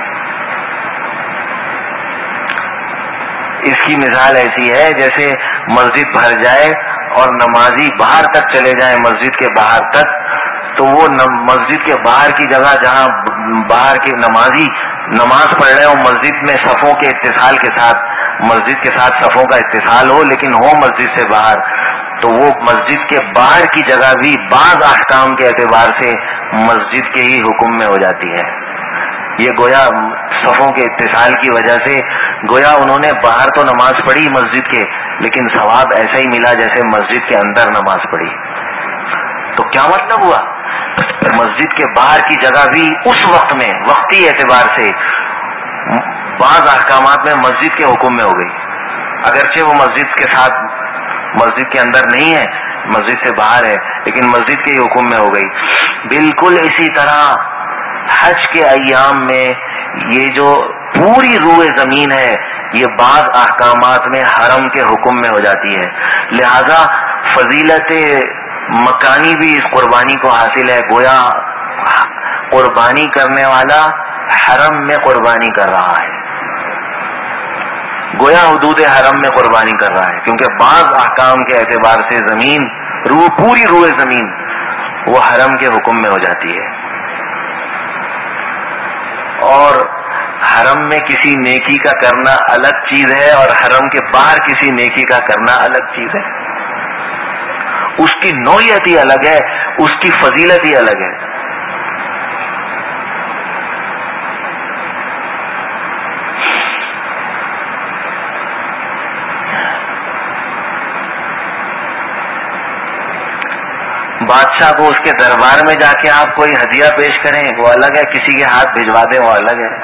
اس کی مثال ایسی ہے جیسے مسجد بھر جائے اور نمازی باہر تک چلے جائیں مسجد کے باہر تک، تو وہ مسجد کے باہر کی جگہ جہاں باہر کے نمازی نماز پڑھ رہے ہوں مسجد میں صفوں کے اتصال کے ساتھ مسجد کے ساتھ صفوں کا اتصال ہو لیکن ہو مسجد سے باہر، تو وہ مسجد کے باہر کی جگہ بھی بعض احکام کے اعتبار سے مسجد کے ہی حکم میں ہو جاتی ہے. یہ گویا صفوں کے اتصال کی وجہ سے گویا انہوں نے باہر تو نماز پڑھی مسجد کے لیکن ثواب ایسا ہی ملا جیسے مسجد کے اندر نماز پڑھی. تو کیا مطلب ہوا؟ مسجد کے باہر کی جگہ بھی اس وقت میں وقتی اعتبار سے بعض احکامات میں مسجد کے حکم میں ہو گئی، اگرچہ وہ مسجد کے ساتھ مسجد کے اندر نہیں ہے، مسجد سے باہر ہے لیکن مسجد کے ہی حکم میں ہو گئی. بالکل اسی طرح حج کے ایام میں یہ جو پوری روئے زمین ہے یہ بعض احکامات میں حرم کے حکم میں ہو جاتی ہے. لہذا فضیلت مکانی بھی اس قربانی کو حاصل ہے. گویا قربانی کرنے والا حرم میں قربانی کر رہا ہے، گویا حدود حرم میں قربانی کر رہا ہے، کیونکہ بعض احکام کے اعتبار سے زمین روح پوری روئے زمین وہ حرم کے حکم میں ہو جاتی ہے. اور حرم میں کسی نیکی کا کرنا الگ چیز ہے اور حرم کے باہر کسی نیکی کا کرنا الگ چیز ہے. اس کی نوعیت ہی الگ ہے، اس کی فضیلت ہی الگ ہے. بادشاہ کو اس کے دربار میں جا کے آپ کوئی ہدیہ پیش کریں وہ الگ ہے، کسی کے ہاتھ بھجوا دیں وہ الگ ہے.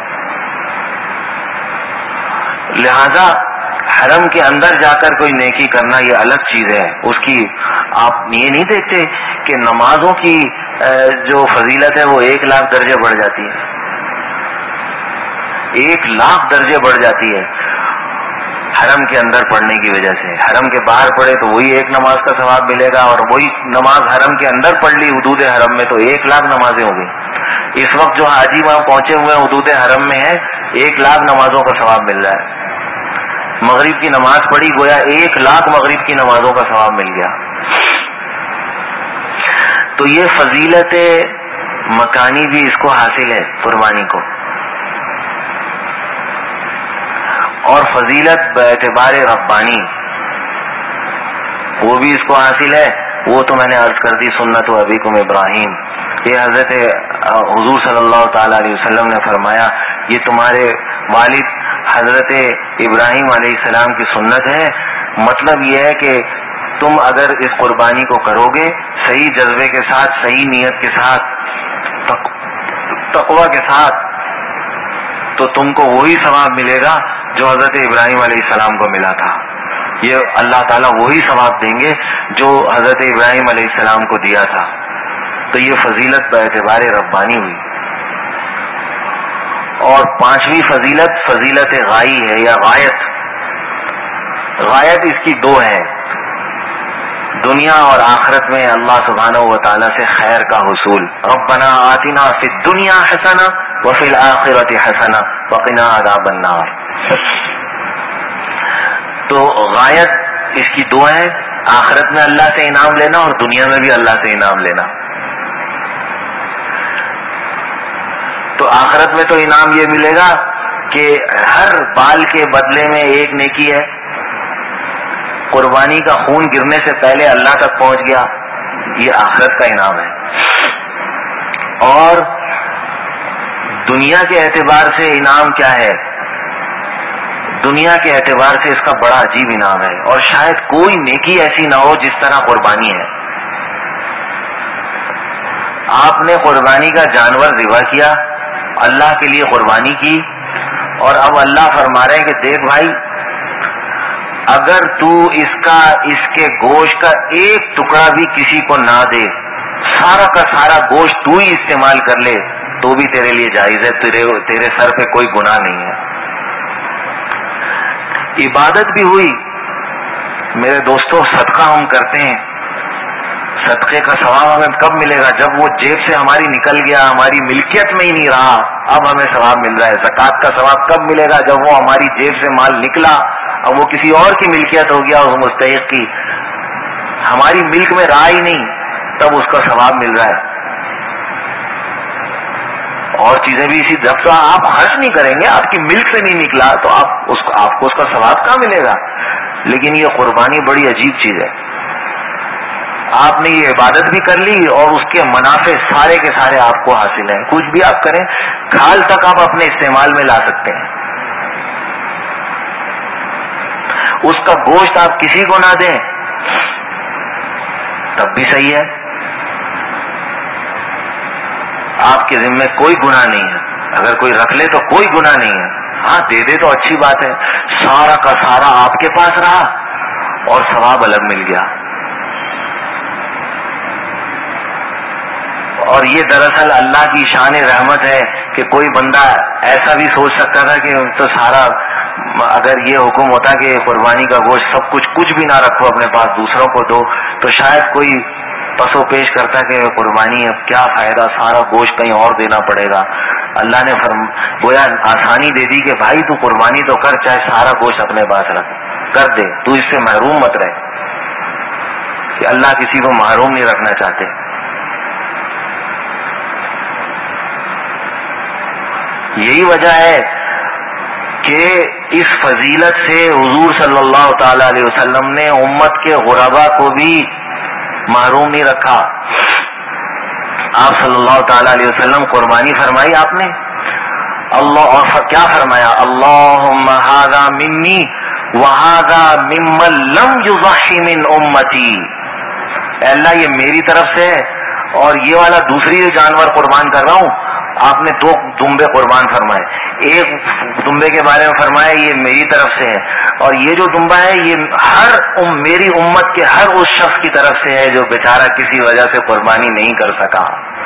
لہذا حرم کے اندر جا کر کوئی نیکی کرنا یہ الگ چیز ہے. اس کی آپ یہ نہیں دیکھتے کہ نمازوں کی جو فضیلت ہے وہ ایک لاکھ درجے بڑھ جاتی ہے، ایک لاکھ درجے بڑھ جاتی ہے حرم کے اندر پڑھنے کی وجہ سے. حرم کے باہر پڑھے تو وہی ایک نماز کا ثواب ملے گا، اور وہی نماز حرم کے اندر پڑھ لی حدود حرم میں تو ایک لاکھ نمازیں ہو گئی. اس وقت جو حاجی وہاں پہنچے ہوئے ہیں حدود حرم میں ہے ایک لاکھ نمازوں کا ثواب مل رہا ہے. مغرب کی نماز پڑھی گویا ایک لاکھ مغرب کی نمازوں کا ثواب مل گیا. تو یہ فضیلت مکانی بھی اس کو حاصل ہے قربانی کو، اور فضیلت باعتبار ربانی وہ بھی اس کو حاصل ہے. وہ تو میں نے عرض کر دی سنت و ابیکم ابراہیم. یہ حضرت حضور صلی اللہ تعالی علیہ وسلم نے فرمایا یہ تمہارے والد حضرت ابراہیم علیہ السلام کی سنت ہے. مطلب یہ ہے کہ تم اگر اس قربانی کو کرو گے صحیح جذبے کے ساتھ، صحیح نیت کے ساتھ، تقوی کے ساتھ، تو تم کو وہی ثواب ملے گا جو حضرت ابراہیم علیہ السلام کو ملا تھا. یہ اللہ تعالیٰ وہی ثواب دیں گے جو حضرت ابراہیم علیہ السلام کو دیا تھا. تو یہ فضیلت باعتبار ربانی ہوئی. اور پانچویں فضیلت فضیلت غائی ہے یا غایت. غایت اس کی دو ہے، دنیا اور آخرت میں اللہ سبحانہ و تعالیٰ سے خیر کا حصول. ربنا آتنا فی الدنیا حسنہ وفی الآخرۃ حسنہ وقنا عذاب النار. تو غایت اس کی دو ہے، آخرت میں اللہ سے انعام لینا اور دنیا میں بھی اللہ سے انعام لینا. تو آخرت میں تو انعام یہ ملے گا کہ ہر بال کے بدلے میں ایک نیکی ہے، قربانی کا خون گرنے سے پہلے اللہ تک پہنچ گیا، یہ آخرت کا انعام ہے. اور دنیا کے اعتبار سے انعام کیا ہے؟ دنیا کے اعتبار سے اس کا بڑا عجیب انعام ہے، اور شاید کوئی نیکی ایسی نہ ہو جس طرح قربانی ہے. آپ نے قربانی کا جانور ذبح کیا، اللہ کے لیے قربانی کی، اور اب اللہ فرما رہے ہیں کہ دیکھ بھائی، اگر تو اس کا اس کے گوشت کا ایک ٹکڑا بھی کسی کو نہ دے، سارا کا سارا گوشت تو ہی استعمال کر لے، تو بھی تیرے لیے جائز ہے، تیرے تیرے سر پہ کوئی گناہ نہیں ہے. عبادت بھی ہوئی. میرے دوستوں، صدقہ ہم کرتے ہیں، صدقے کا ثواب ہمیں کب ملے گا؟ جب وہ جیب سے ہماری نکل گیا، ہماری ملکیت میں ہی نہیں رہا، اب ہمیں ثواب مل رہا ہے. زکوٰۃ کا ثواب کب ملے گا؟ جب وہ ہماری جیب سے مال نکلا، اب وہ کسی اور کی ملکیت ہو گیا، اس مستحق کی، ہماری ملک میں رہا ہی نہیں، تب اس کا ثواب مل رہا ہے. اور چیزیں بھی اسی، جب تو آپ خرچ نہیں کریں گے، آپ کی ملک سے نہیں نکلا، تو آپ اس کو آپ کو اس کا ثواب کہاں ملے گا؟ لیکن یہ قربانی بڑی عجیب چیز ہے. آپ نے یہ عبادت بھی کر لی اور اس کے منافع سارے کے سارے آپ کو حاصل ہیں. کچھ بھی آپ کریں، کھال تک آپ اپنے استعمال میں لا سکتے ہیں. اس کا گوشت آپ کسی کو نہ دیں تب بھی صحیح ہے، آپ کے ذمے کوئی گناہ نہیں ہے. اگر کوئی رکھ لے تو کوئی گناہ نہیں ہے، ہاں دے دے تو اچھی بات ہے، سارا کا سارا آپ کے پاس رہا اور ثواب الگ مل گیا. اور یہ دراصل اللہ کی شان رحمت ہے کہ کوئی بندہ ایسا بھی سوچ سکتا تھا کہ تو سارا، اگر یہ حکم ہوتا کہ قربانی کا گوشت سب کچھ کچھ بھی نہ رکھو اپنے پاس، دوسروں کو دو، تو شاید کوئی پسو پیش کرتا کہ قربانی اب کیا فائدہ، سارا گوشت کہیں اور دینا پڑے گا. اللہ نے فرم گویا آسانی دے دی کہ بھائی تو قربانی تو کر، چاہے سارا گوشت اپنے پاس رکھ کر دے، تو اس سے محروم مت رہے، کہ اللہ کسی کو محروم نہیں رکھنا چاہتے. یہی وجہ ہے کہ اس فضیلت سے حضور صلی اللہ تعالی علیہ وسلم نے امت کے غربا کو بھی محروم نہیں رکھا. آپ صلی اللہ تعالی علیہ وسلم قربانی فرمائی آپ نے، اللہ اور کیا فرمایا؟ اللہم ھذا منی وھذا ممن لم یضحی من امتی. اے اللہ یہ میری طرف سے ہے اور یہ والا دوسری جانور قربان کر رہا ہوں. آپ نے دو دمبے قربان فرمائے، ایک دمبے کے بارے میں فرمایا یہ میری طرف سے ہے، اور یہ جو دمبا ہے یہ ہر ام میری امت کے ہر اس شخص کی طرف سے ہے جو بیچارہ کسی وجہ سے قربانی نہیں کر سکا.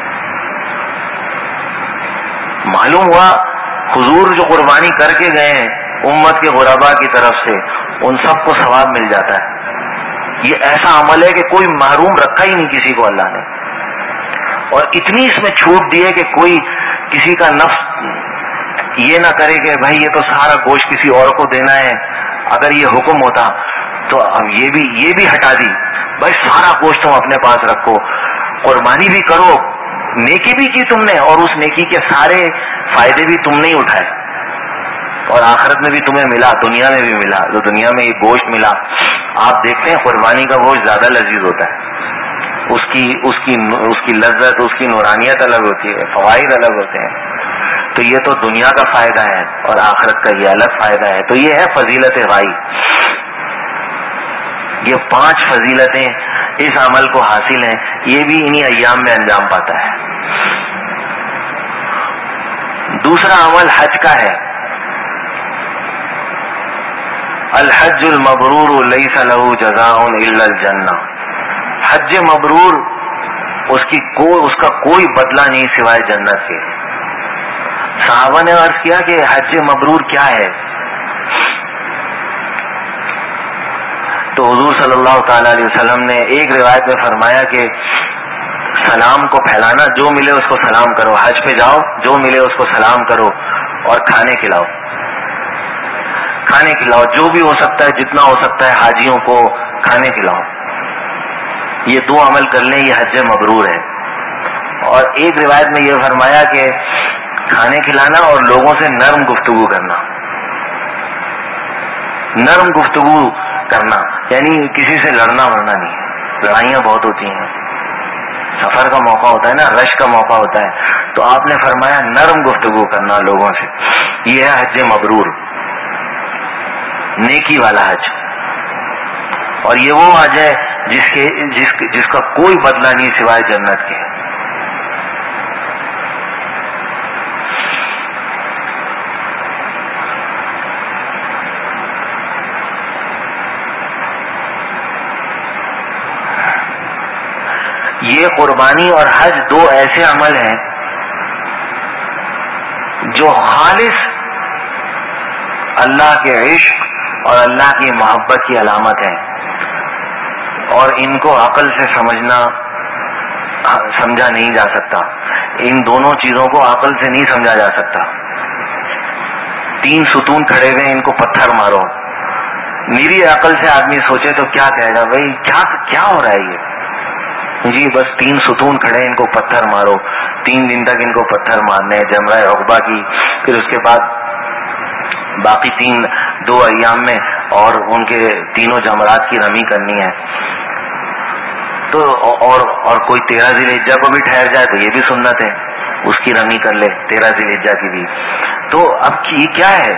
معلوم ہوا حضور جو قربانی کر کے گئے ہیں امت کے غربا کی طرف سے، ان سب کو ثواب مل جاتا ہے. یہ ایسا عمل ہے کہ کوئی محروم رکھا ہی نہیں کسی کو اللہ نے، اور اتنی اس میں چھوٹ دی ہے کہ کوئی کسی کا نفس یہ نہ کرے کہ بھائی یہ تو سارا گوشت کسی اور کو دینا ہے. اگر یہ حکم ہوتا تو اب یہ بھی یہ بھی ہٹا دی، بھائی سارا گوشت تم اپنے پاس رکھو، قربانی بھی کرو، نیکی بھی کی تم نے، اور اس نیکی کے سارے فائدے بھی تم نے ہی اٹھائے، اور آخرت میں بھی تمہیں ملا، دنیا میں بھی ملا. تو دنیا میں یہ گوشت ملا. آپ دیکھتے ہیں قربانی کا گوشت زیادہ لذیذ ہوتا ہے، اس کی اس کی اس کی لذت، اس کی نورانیت الگ ہوتی ہے، فوائد الگ ہوتے ہیں. تو یہ تو دنیا کا فائدہ ہے اور آخرت کا یہ الگ فائدہ ہے. تو یہ ہے فضیلت غائی. یہ پانچ فضیلتیں اس عمل کو حاصل ہیں، یہ بھی انہی ایام میں انجام پاتا ہے. دوسرا عمل حج کا ہے. الحج المبرور لیس له جزاء الا الجنہ. حج مبرور اس کی کوئی اس کا کوئی بدلہ نہیں سوائے جنت کے. صحابہ نے عرض کیا کہ حج مبرور کیا ہے؟ تو حضور صلی اللہ تعالی علیہ وسلم نے ایک روایت میں فرمایا کہ سلام کو پھیلانا، جو ملے اس کو سلام کرو. حج پہ جاؤ، جو ملے اس کو سلام کرو اور کھانے کھلاؤ. کھانے کھلاؤ، جو بھی ہو سکتا ہے، جتنا ہو سکتا ہے حاجیوں کو کھانے کھلاؤ. یہ دو عمل کر لیں، یہ حج مبرور ہے. اور ایک روایت میں یہ فرمایا کہ کھانے کھلانا اور لوگوں سے نرم گفتگو کرنا. نرم گفتگو کرنا یعنی کسی سے لڑنا مرنا نہیں ہے. لڑائیاں بہت ہوتی ہیں، سفر کا موقع ہوتا ہے نا، رش کا موقع ہوتا ہے، تو آپ نے فرمایا نرم گفتگو کرنا لوگوں سے. یہ ہے حج مبرور، نیکی والا حج. اور یہ وہ حج ہے جس کے جس جس کا کوئی بدلہ نہیں سوائے جنت کے. یہ قربانی اور حج دو ایسے عمل ہیں جو خالص اللہ کے عشق اور اللہ کی محبت کی علامت ہیں، اور ان کو عقل سے سمجھنا سمجھا نہیں جا سکتا. ان دونوں چیزوں کو عقل سے نہیں سمجھا جا سکتا. تین ستون کھڑے ہوئے، ان کو پتھر مارو. میری عقل سے آدمی سوچے تو کیا کہے گا، بھائی کیا کیا ہو رہا ہے یہ؟ جی بس تین ستون کھڑے، ان کو پتھر مارو. تین دن تک ان کو پتھر مارنے ہیں جمرہ عقبہ کی، پھر اس کے بعد باقی تین دو ایام میں اور ان کے تینوں جمرات کی رمی کرنی ہے. تو اور اور کوئی تیرہ ذی الحجہ کو بھی ٹھہر جائے تو یہ بھی سنت ہے، اس کی رمی کر لے تیرہ ذی الحجہ کی بھی. تو اب یہ کیا ہے؟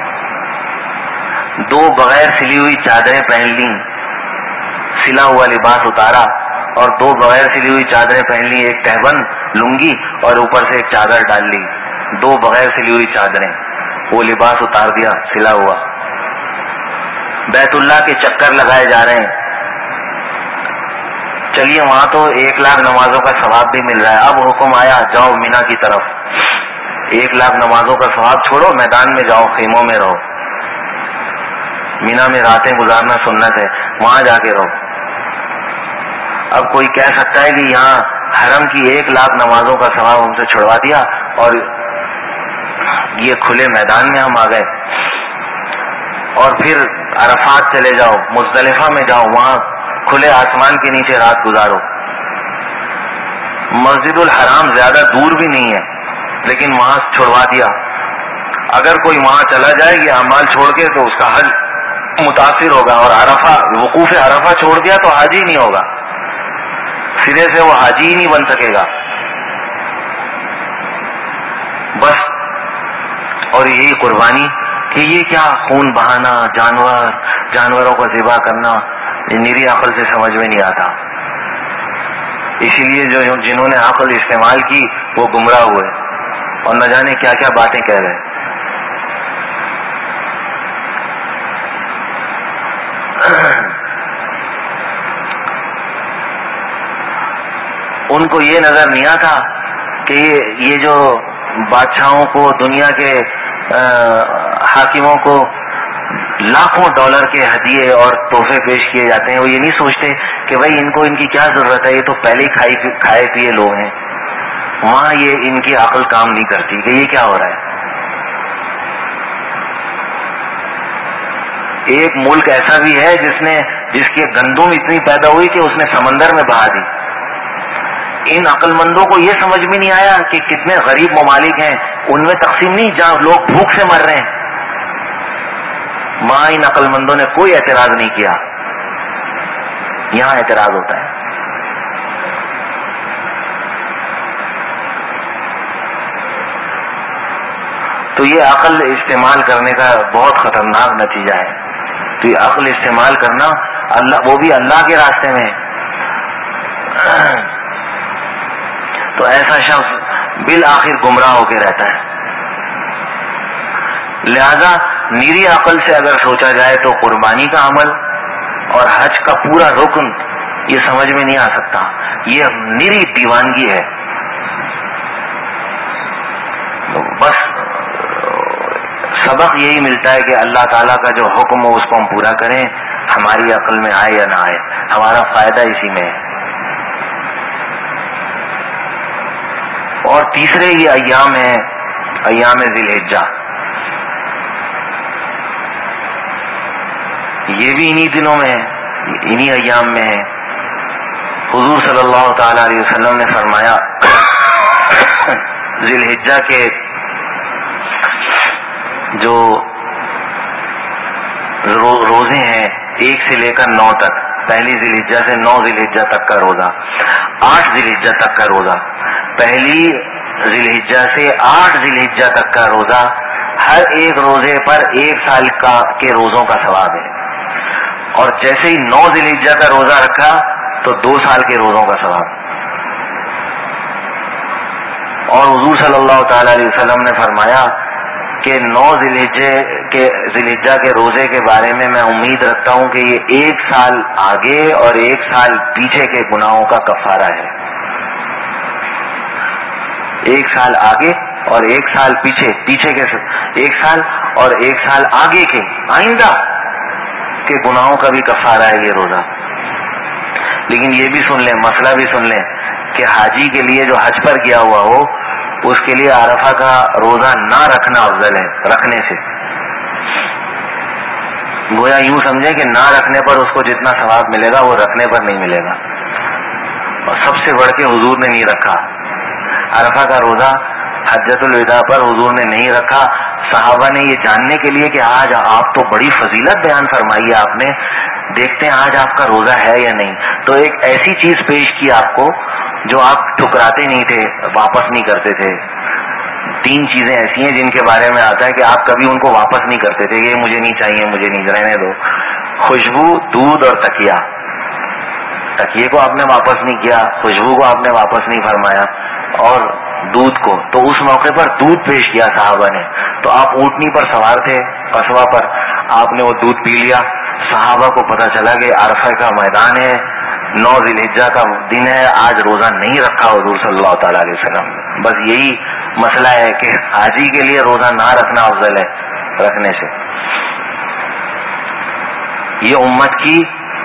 دو بغیر سلی ہوئی چادریں پہن لی، سلا ہوا لباس اتارا، اور دو بغیر سلی ہوئی چادریں پہن لی، ایک تہبند لنگی اور اوپر سے ایک چادر ڈال لی. دو بغیر سلی ہوئی چادریں، وہ لباس اتار دیا سلا ہوا. بیت اللہ کے چکر لگائے جا رہے ہیں. چلیے وہاں تو ایک لاکھ نمازوں کا ثواب بھی مل رہا ہے. اب حکم آیا جاؤ مینا کی طرف. ایک لاکھ نمازوں کا ثواب چھوڑو، میدان میں جاؤ، خیموں میں رہو. مینا میں راتیں گزارنا سنت ہے، وہاں جا کے رہو. اب کوئی کہہ سکتا ہے کہ یہاں حرم کی ایک لاکھ نمازوں کا ثواب ہم سے چھڑوا دیا اور یہ کھلے میدان میں ہم آ گئے. اور پھر عرفات چلے جاؤ، مزدلفہ میں جاؤ، وہاں کھلے آسمان کے نیچے رات گزارو. مسجد الحرام زیادہ دور بھی نہیں ہے لیکن وہاں چھڑوا دیا. اگر کوئی وہاں چلا جائے یہ اعمال چھوڑ کے تو اس کا حج متاثر ہوگا، اور عرفہ وقوف عرفہ چھوڑ دیا تو حج ہی نہیں ہوگا، سرے سے وہ حاجی ہی نہیں بن سکے گا. بس. اور یہی قربانی کہ یہ کیا خون بہانا، جانور جانوروں کو ذبح کرنا، یہ میری عقل سے سمجھ میں نہیں آتا. اسی لیے جو جنہوں نے عقل استعمال کی وہ گمراہ ہوئے اور نہ جانے کیا کیا باتیں کہہ رہے. ان کو یہ نظر نہیں آتا کہ یہ جو بادشاہوں کو، دنیا کے حاکموں کو لاکھوں ڈالر کے ہدیے اور تحفے پیش کیے جاتے ہیں، وہ یہ نہیں سوچتے کہ بھائی ان کو ان کی کیا ضرورت ہے، یہ تو پہلے ہی کھائی کھائے پیے لوگ ہیں. وہاں یہ ان کی عقل کام نہیں کرتی کہ یہ کیا ہو رہا ہے. ایک ملک ایسا بھی ہے جس نے جس کی گندم اتنی پیدا ہوئی کہ اس نے سمندر میں بہا دی. ان عقل مندوں کو یہ سمجھ میں نہیں آیا کہ کتنے غریب ممالک ہیں، ان میں تقسیم نہیں جہاں لوگ بھوک سے مر رہے ہیں. وہاں ان عقل مندوں نے کوئی اعتراض نہیں کیا، یہاں اعتراض ہوتا ہے. تو یہ عقل استعمال کرنے کا بہت خطرناک نتیجہ ہے. تو یہ عقل استعمال کرنا اللہ، وہ بھی اللہ کے راستے میں. تو ایسا شخص بالآخر گمراہ ہو کے رہتا ہے. لہذا نیری عقل سے اگر سوچا جائے تو قربانی کا عمل اور حج کا پورا رکن یہ سمجھ میں نہیں آ سکتا. یہ نیری دیوانگی ہے. بس سبق یہی ملتا ہے کہ اللہ تعالیٰ کا جو حکم ہو اس کو ہم پورا کریں، ہماری عقل میں آئے یا نہ آئے، ہمارا فائدہ اسی میں ہے. اور تیسرے یہ ایام ہیں ایام ذی الحجہ. یہ بھی انہی دنوں میں ہے، انہی ایام میں ہے۔ حضور صلی اللہ تعالی علیہ وسلم نے فرمایا ذی الحجہ کے جو روزے ہیں ایک سے لے کر نو تک، پہلی ذی الحجہ سے نو ذی الحجہ تک کا روزہ، آٹھ ذی الحجہ تک کا روزہ، پہلی ذی الحجہ سے آٹھ ذی الحجہ تک کا روزہ، ہر ایک روزے پر ایک سال کا کے روزوں کا ثواب ہے، اور جیسے ہی نو ذی الحجہ کا روزہ رکھا تو دو سال کے روزوں کا ثواب۔ اور حضور صلی اللہ تعالی علیہ وسلم نے فرمایا کہ نو ذی الحجہ کے ذی الحجہ کے روزے کے بارے میں میں امید رکھتا ہوں کہ یہ ایک سال آگے اور ایک سال پیچھے کے گناہوں کا کفارہ ہے، ایک سال آگے اور ایک سال پیچھے، پیچھے کے ایک سال اور ایک سال آگے کے آئندہ کے گناہوں کا بھی کفارہ ہے یہ روزہ۔ لیکن یہ بھی سن لیں، مسئلہ بھی سن لیں کہ حاجی کے لیے جو حج پر گیا ہوا ہو اس کے لیے عرفہ کا روزہ نہ رکھنا افضل ہے رکھنے سے۔ گویا یوں سمجھیں کہ نہ رکھنے پر اس کو جتنا ثواب ملے گا وہ رکھنے پر نہیں ملے گا، اور سب سے بڑھ کے حضور نے نہیں رکھا عرفہ کا روزہ، حجۃ الوداع پر حضور نے نہیں رکھا۔ صحابہ نے یہ جاننے کے لیے کہ آج آپ تو بڑی فضیلت بیان فرمائی ہے آپ نے، دیکھتے ہیں آج آپ کا روزہ ہے یا نہیں، تو ایک ایسی چیز پیش کی آپ کو جو آپ ٹھکراتے نہیں تھے، واپس نہیں کرتے تھے۔ تین چیزیں ایسی ہیں جن کے بارے میں آتا ہے کہ آپ کبھی ان کو واپس نہیں کرتے تھے، یہ مجھے نہیں چاہیے، مجھے نہیں، رہنے دو۔ خوشبو، دودھ اور تکیہ۔ تکیے کو آپ نے واپس نہیں کیا، خوشبو کو آپ نے واپس نہیں فرمایا، اور دودھ کو تو اس موقع پر دودھ پیش کیا صحابہ نے، تو آپ اونٹنی پر سوار تھے، قصبہ پر، آپ نے وہ دودھ پی لیا۔ صحابہ کو پتا چلا کہ عرفہ کا میدان ہے، نو ذی الحجہ کا دن ہے، آج روزہ نہیں رکھا حضور صلی اللہ تعالی علیہ وسلم۔ بس یہی مسئلہ ہے کہ حاجی کے لیے روزہ نہ رکھنا افضل ہے رکھنے سے۔ یہ امت کی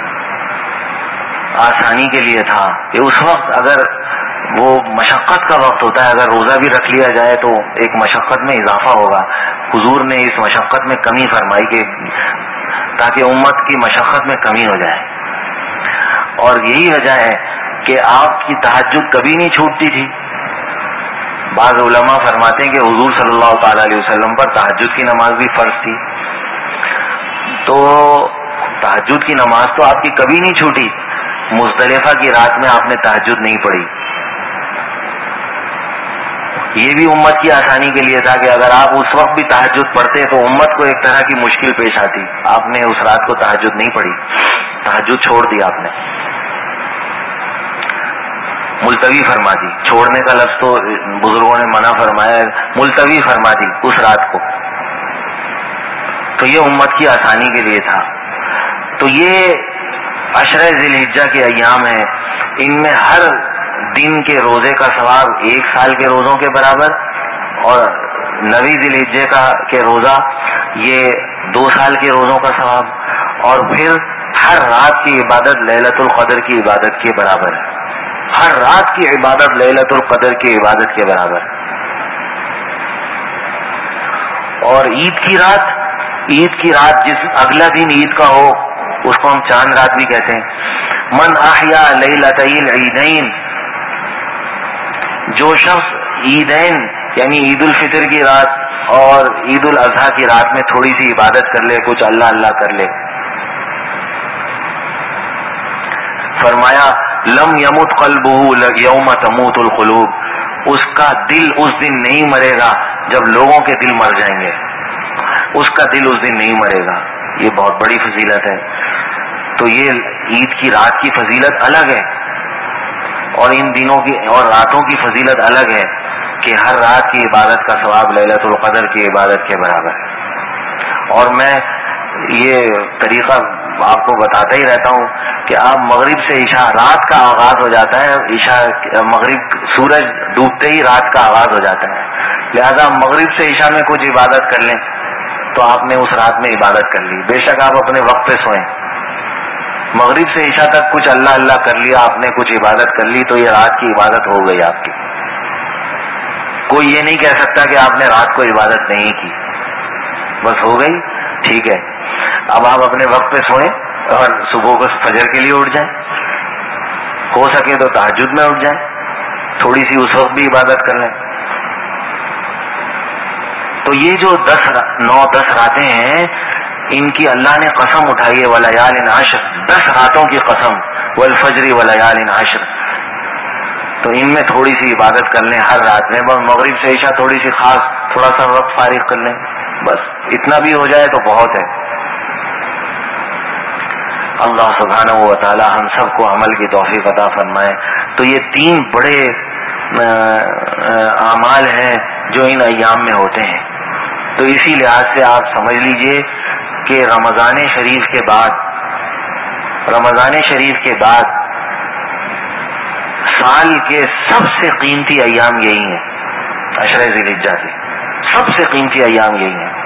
آسانی کے لیے تھا کہ اس وقت اگر وہ مشقت کا وقت ہوتا ہے، اگر روزہ بھی رکھ لیا جائے تو ایک مشقت میں اضافہ ہوگا، حضور نے اس مشقت میں کمی فرمائی کہ تاکہ امت کی مشقت میں کمی ہو جائے۔ اور یہی وجہ ہے کہ آپ کی تہجد کبھی نہیں چھوٹتی تھی۔ بعض علماء فرماتے ہیں کہ حضور صلی اللہ تعالی علیہ وسلم پر تہجد کی نماز بھی فرض تھی، تو تہجد کی نماز تو آپ کی کبھی نہیں چھوٹی، مزدلفہ کی رات میں آپ نے تہجد نہیں پڑھی۔ یہ بھی امت کی آسانی کے لیے تھا کہ اگر آپ اس وقت بھی تہجد پڑھتے تو امت کو ایک طرح کی مشکل پیش آتی، آپ نے اس رات کو تہجد نہیں پڑھی، تہجد چھوڑ دی آپ نے، ملتوی فرما دی۔ چھوڑنے کا لفظ تو بزرگوں نے منع فرمایا ہے، ملتوی فرما دی اس رات کو، تو یہ امت کی آسانی کے لیے تھا۔ تو یہ عشرہ ذی الحجہ کے ایام ہیں، ان میں ہر دن کے روزے کا ثواب ایک سال کے روزوں کے برابر، اور نویں ذی الحجہ کا کے روزہ یہ دو سال کے روزوں کا ثواب، اور پھر ہر رات کی عبادت لیلۃ القدر کی عبادت کے برابر ہے، ہر رات کی عبادت لیلۃ القدر کی عبادت کے برابر۔ اور عید کی رات، عید کی رات جس اگلا دن عید کا ہو اس کو ہم چاند رات بھی کہتے ہیں۔ من احیا لیلتی العیدین، جو شخص عیدین یعنی عید الفطر کی رات اور عید الاضحیٰ کی رات میں تھوڑی سی عبادت کر لے، کچھ اللہ اللہ کر لے، فرمایا لم یمت قلبہ یوم تموت القلوب، اس کا دل اس دن نہیں مرے گا جب لوگوں کے دل مر جائیں گے، اس کا دل اس دن نہیں مرے گا۔ یہ بہت بڑی فضیلت ہے۔ تو یہ عید کی رات کی فضیلت الگ ہے، اور ان دنوں کی اور راتوں کی فضیلت الگ ہے کہ ہر رات کی عبادت کا ثواب لیلۃ القدر کی عبادت کے برابر ہے۔ اور میں یہ طریقہ آپ کو بتاتا ہی رہتا ہوں کہ آپ مغرب سے عشاء، رات کا آغاز ہو جاتا ہے، عشاء مغرب سورج ڈوبتے ہی رات کا آغاز ہو جاتا ہے، لہذا مغرب سے عشاء میں کچھ عبادت کر لیں تو آپ نے اس رات میں عبادت کر لی، بے شک آپ اپنے وقت پہ سوئیں، مغرب سے عشاء تک کچھ اللہ اللہ کر لیا آپ نے، کچھ عبادت کر لی، تو یہ رات کی عبادت ہو گئی آپ کی۔ کوئی یہ نہیں کہہ سکتا کہ آپ نے رات کو عبادت نہیں کی، بس ہو گئی، ٹھیک ہے۔ اب آپ اپنے وقت پہ سوئیں اور صبح کو فجر کے لیے اٹھ جائیں، ہو سکے تو تہجد میں اٹھ جائیں، تھوڑی سی اس وقت بھی عبادت کر لیں. تو یہ جو دس نو دس راتیں ہیں ان کی اللہ نے قسم اٹھائی ہے، ولیال عشر، دس راتوں کی قسم، والفجر ولیال عشر. تو ان میں تھوڑی سی عبادت کر لیں ہر رات میں، بس مغرب سے عشاء تھوڑی سی خاص تھوڑا سا وقت فارغ کر لیں، بس اتنا بھی ہو جائے تو بہت ہے. اللہ سبحانہ و تعالی ہم سب کو عمل کی توفیق عطا فرمائے. تو یہ تین بڑے اعمال ہیں جو ان ایام میں ہوتے ہیں. تو اسی لحاظ سے آپ سمجھ لیجئے کہ رمضان شریف کے بعد رمضان شریف کے بعد سال کے سب سے قیمتی ایام یہی ہیں، عشرہ ذی الحجہ کے سب سے قیمتی ایام یہی ہیں.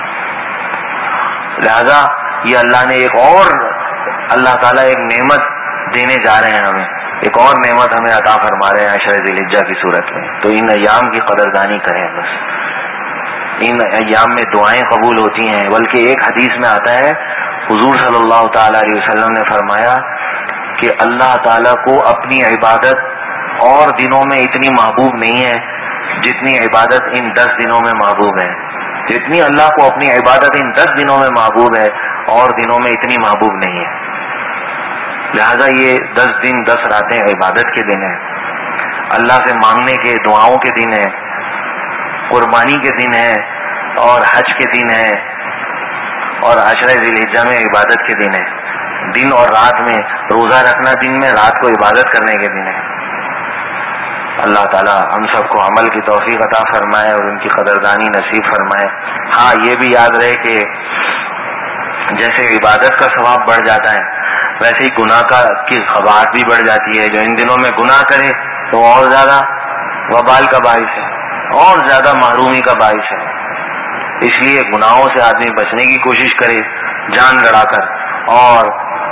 لہذا یہ اللہ نے ایک اور اللہ تعالیٰ ایک نعمت دینے جا رہے ہیں، ہمیں ایک اور نعمت ہمیں عطا فرما رہے ہیں عشرہ ذی الحجہ کی صورت میں. تو ان ایام کی قدردانی کریں. بس ان ایام میں دعائیں قبول ہوتی ہیں. بلکہ ایک حدیث میں آتا ہے حضور صلی اللہ تعالی علیہ وسلم نے فرمایا کہ اللہ تعالیٰ کو اپنی عبادت اور دنوں میں اتنی محبوب نہیں ہے جتنی عبادت ان دس دنوں میں محبوب ہے. جتنی اللہ کو اپنی عبادت ان دس دنوں میں محبوب ہے اور دنوں میں اتنی محبوب نہیں ہے. لہذا یہ دس دن دس راتیں عبادت کے دن ہیں، اللہ سے مانگنے کے دعاؤں کے دن ہیں، قربانی کے دن ہیں اور حج کے دن ہیں، اور عشرہ ذی الحجہ میں عبادت کے دن ہیں. دن اور رات میں روزہ رکھنا دن میں، رات کو عبادت کرنے کے دن ہے. اللہ تعالی ہم سب کو عمل کی توفیق عطا فرمائے اور ان کی قدردانی نصیب فرمائے. ہاں یہ بھی یاد رہے کہ جیسے عبادت کا ثواب بڑھ جاتا ہے ویسے ہی گناہ کا کی قباحت بھی بڑھ جاتی ہے. جو ان دنوں میں گناہ کرے تو اور زیادہ وبال کا باعث ہے، اور زیادہ محرومی کا باعث ہے. اس لیے گناہوں سے آدمی بچنے کی کوشش کرے جان لڑا کر، اور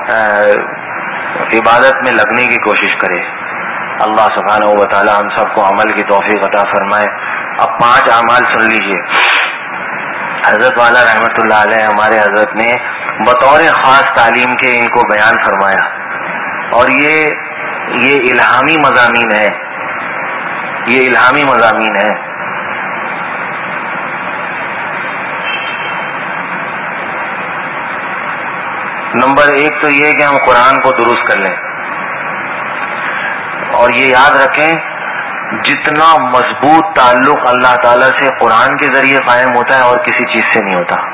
عبادت میں لگنے کی کوشش کرے. اللہ سبحانہ و تعالی ہم سب کو عمل کی توفیق عطا فرمائے. اب پانچ اعمال سن لیجئے. حضرت والا رحمۃ اللہ علیہ ہمارے حضرت نے بطور خاص تعلیم کے ان کو بیان فرمایا، اور یہ یہ الہامی مضامین ہے، یہ الہامی مضامین ہے. نمبر ایک تو یہ کہ ہم قرآن کو درست کر لیں، اور یہ یاد رکھیں جتنا مضبوط تعلق اللہ تعالیٰ سے قرآن کے ذریعے قائم ہوتا ہے اور کسی چیز سے نہیں ہوتا.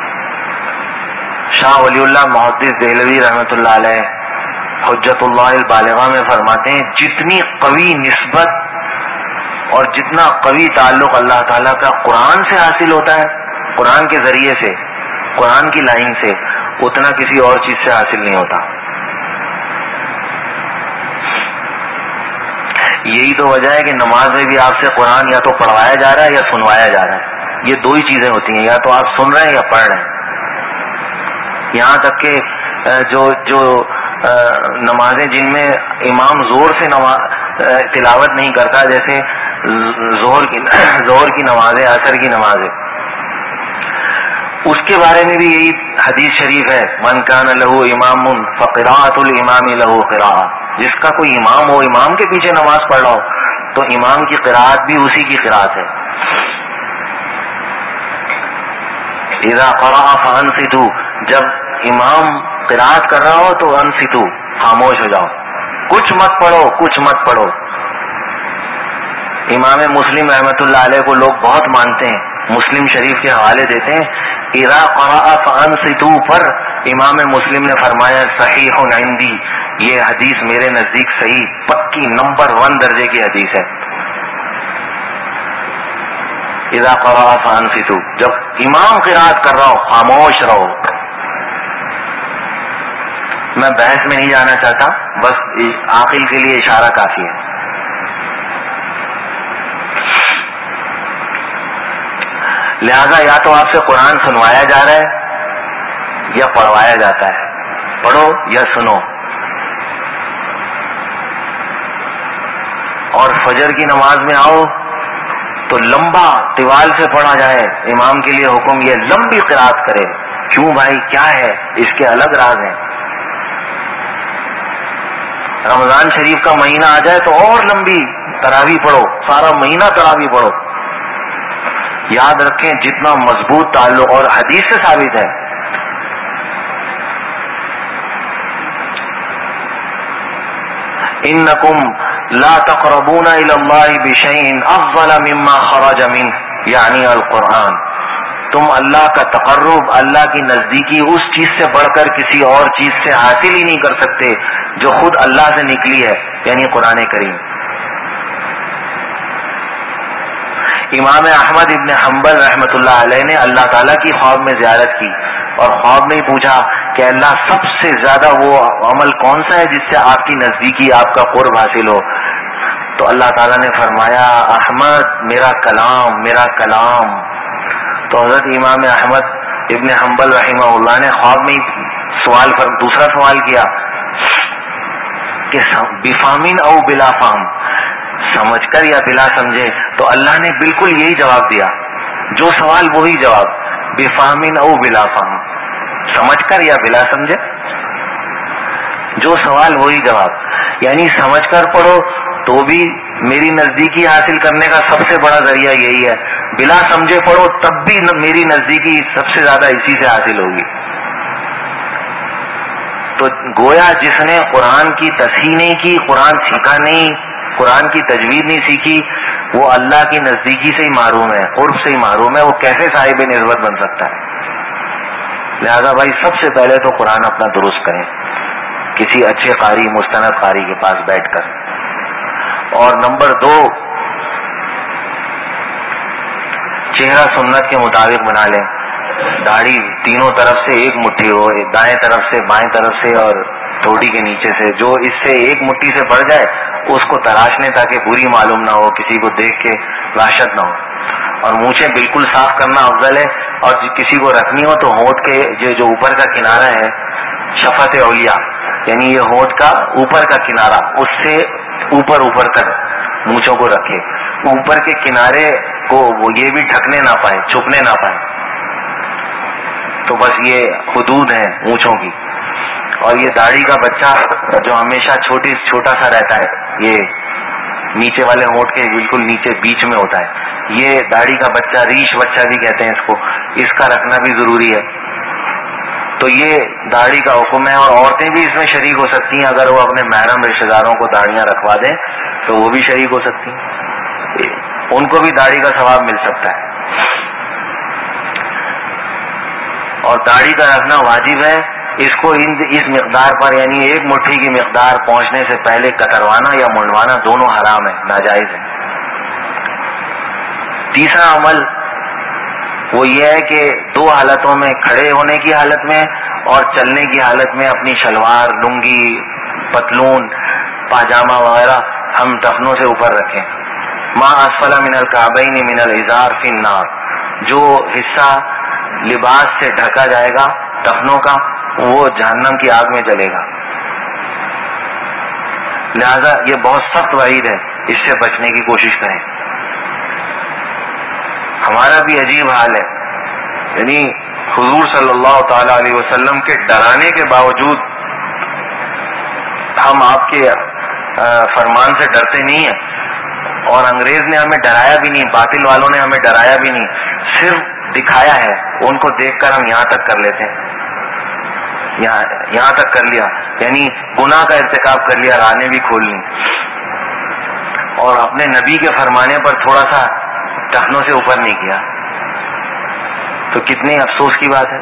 شاہ ولی اللہ محدث دہلوی رحمۃ اللہ علیہ حجت اللہ البالغہ میں فرماتے ہیں جتنی قوی نسبت اور جتنا قوی تعلق اللہ تعالیٰ کا قرآن سے حاصل ہوتا ہے، قرآن کے ذریعے سے، قرآن کی لائن سے، اتنا کسی اور چیز سے حاصل نہیں ہوتا. یہی تو وجہ ہے کہ نماز میں بھی آپ سے قرآن یا تو پڑھوایا جا رہا ہے یا سنوایا جا رہا ہے. یہ دو ہی چیزیں ہوتی ہیں، یا تو آپ سن رہے ہیں یا پڑھ رہے ہیں. یہاں تک کہ جو جو نمازیں جن میں امام زور سے نماز تلاوت نہیں کرتا، جیسے ظہر کی ظہر کی نمازیں، عصر کی نمازیں، اس کے بارے میں بھی یہی حدیث شریف ہے، من کان لہ امام فقراءۃ الامام لہ قراءۃ. جس کا کوئی امام ہو، امام کے پیچھے نماز پڑھ رہا ہو، تو امام کی قراءت بھی اسی کی قراءت ہے. اذا قرأ فانصتوا، جب امام قراءت کر رہا ہو تو انصتوا، خاموش ہو جاؤ، کچھ مت پڑھو کچھ مت پڑھو. امام مسلم رحمۃ اللہ علیہ کو لوگ بہت مانتے ہیں، مسلم شریف کے حوالے دیتے ہیں. اذا قرأ فانصتوا پر امام مسلم نے فرمایا صحیح عندی، یہ حدیث میرے نزدیک صحیح پکی نمبر ون درجے کی حدیث ہے. اذا قرأ فانصتوا، جب امام قرات کر رہا ہو خاموش رہو. میں بحث میں نہیں جانا چاہتا، بس عاقل کے لیے اشارہ کافی ہے. لہذا یا تو آپ سے قرآن سنوایا جا رہا ہے یا پڑھوایا جاتا ہے، پڑھو یا سنو. اور فجر کی نماز میں آؤ تو لمبا طوال سے پڑھا جائے. امام کے لیے حکم یہ لمبی قرات کرے، کیوں بھائی کیا ہے؟ اس کے الگ راز ہیں. رمضان شریف کا مہینہ آ جائے تو اور لمبی تراویح پڑھو، سارا مہینہ تراویح پڑھو. یاد رکھیں جتنا مضبوط تعلق، اور حدیث سے ثابت ہے، انکم لا تقربون الی اللہ بشیء افضل مما خرج منہ یعنی القرآن. تم اللہ کا تقرب، اللہ کی نزدیکی اس چیز سے بڑھ کر کسی اور چیز سے حاصل ہی نہیں کر سکتے جو خود اللہ سے نکلی ہے، یعنی قرآن کریم. امام احمد ابن حنبل رحمۃ اللہ علیہ نے اللہ تعالیٰ کی خواب میں زیارت کی اور خواب میں پوچھا کہ اللہ سب سے زیادہ وہ عمل کون سا ہے جس سے آپ کی نزدیکی، آپ کا قرب حاصل ہو؟ تو اللہ تعالیٰ نے فرمایا احمد میرا کلام، میرا کلام. تو حضرت امام احمد ابن حنبل رحمہ اللہ نے خواب میں سوال پر دوسرا سوال کیا کہ بفامن او بلا فام، سمجھ کر یا بلا سمجھے؟ تو اللہ نے بالکل یہی جواب دیا، جو سوال وہی جواب، بفامن او بلا فام، سمجھ کر یا بلا سمجھے، جو سوال وہی جواب. یعنی سمجھ کر پڑھو تو بھی میری نزدیکی حاصل کرنے کا سب سے بڑا ذریعہ یہی ہے، بلا سمجھے پڑھو تب بھی میری نزدیکی سب سے زیادہ اسی سے حاصل ہوگی. تو گویا جس نے قرآن کی تصحیح نہیں کی، قرآن سیکھا نہیں، قرآن کی تجوید نہیں سیکھی، وہ اللہ کی نزدیکی سے ہی محروم ہے، قرب سے ہی محروم ہے. وہ کیسے صاحب نسبت بن سکتا ہے؟ لہذا بھائی سب سے پہلے تو قرآن اپنا درست کریں کسی اچھے قاری، مستند قاری کے پاس بیٹھ کر. اور نمبر دو، چہرہ سنت کے مطابق بنا لیں. داڑھی تینوں طرف سے ایک مٹھی ہو، دائیں طرف سے، بائیں طرف سے اور ٹھوڑی کے نیچے سے. جو اس سے ایک مٹھی سے بڑھ جائے اس کو تراشنے تاکہ بری معلوم نہ ہو، کسی کو دیکھ کے وحشت نہ ہو. اور مونچھیں بالکل صاف کرنا افضل ہے. اور کسی کو رکھنی ہو تو ہونٹ کے جو جو اوپر کا کنارہ ہے، شفت اولیاء، یعنی یہ ہونٹ کا اوپر کا کنارہ، اس سے اوپر اوپر تک مونچھوں کو رکھے. اوپر کے کنارے کو وہ یہ بھی ڈھکنے نہ پائے، چھپنے نہ پائے. تو بس یہ حدود ہیں مونچھوں کی. اور یہ داڑھی کا بچہ جو ہمیشہ چھوٹی چھوٹا سا رہتا ہے، یہ نیچے والے ہونٹ کے بالکل نیچے بیچ میں ہوتا ہے، یہ داڑھی کا بچہ، ریش بچہ بھی کہتے ہیں اس کو، اس کا رکھنا بھی ضروری ہے. تو یہ داڑھی کا حکم ہے. اور عورتیں بھی اس میں شریک ہو سکتی ہیں، اگر وہ اپنے محرم رشتہ داروں کو داڑیاں رکھوا دیں تو وہ بھی شریک ہو سکتی ہیں، ان کو بھی داڑھی کا ثواب مل سکتا ہے. اور داڑھی کا رکھنا واجب ہے. اس کو اس مقدار پر، یعنی ایک مٹھی کی مقدار پہنچنے سے پہلے کتروانا یا منڈوانا دونوں حرام ہے، ناجائز ہے. تیسرا عمل وہ یہ ہے کہ دو حالتوں میں، کھڑے ہونے کی حالت میں اور چلنے کی حالت میں، اپنی شلوار، لنگی، پتلون، پاجامہ وغیرہ ہم ٹخنوں سے اوپر رکھیں. ما اسفل من الکعبین من الازار فی النار، جو حصہ لباس سے ڈھکا جائے گا ٹخنوں کا، وہ جہنم کی آگ میں جلے گا. لہذا یہ بہت سخت وعید ہے، اس سے بچنے کی کوشش کریں. ہمارا بھی عجیب حال ہے، یعنی حضور صلی اللہ تعالی علیہ وسلم کے ڈرانے کے باوجود ہم آپ کے فرمان سے ڈرتے نہیں ہیں. اور انگریز نے ہمیں ڈرایا بھی نہیں، باطل والوں نے ہمیں ڈرایا بھی نہیں، صرف دکھایا ہے. ان کو دیکھ کر ہم یہاں تک کر لیتے ہیں، یہاں یہاں تک کر لیا، یعنی گناہ کا ارتکاب کر لیا، راہیں بھی کھول لی. اور اپنے نبی کے فرمانے پر تھوڑا سا ٹخنوں سے اوپر نہیں کیا، تو کتنے افسوس کی بات ہے.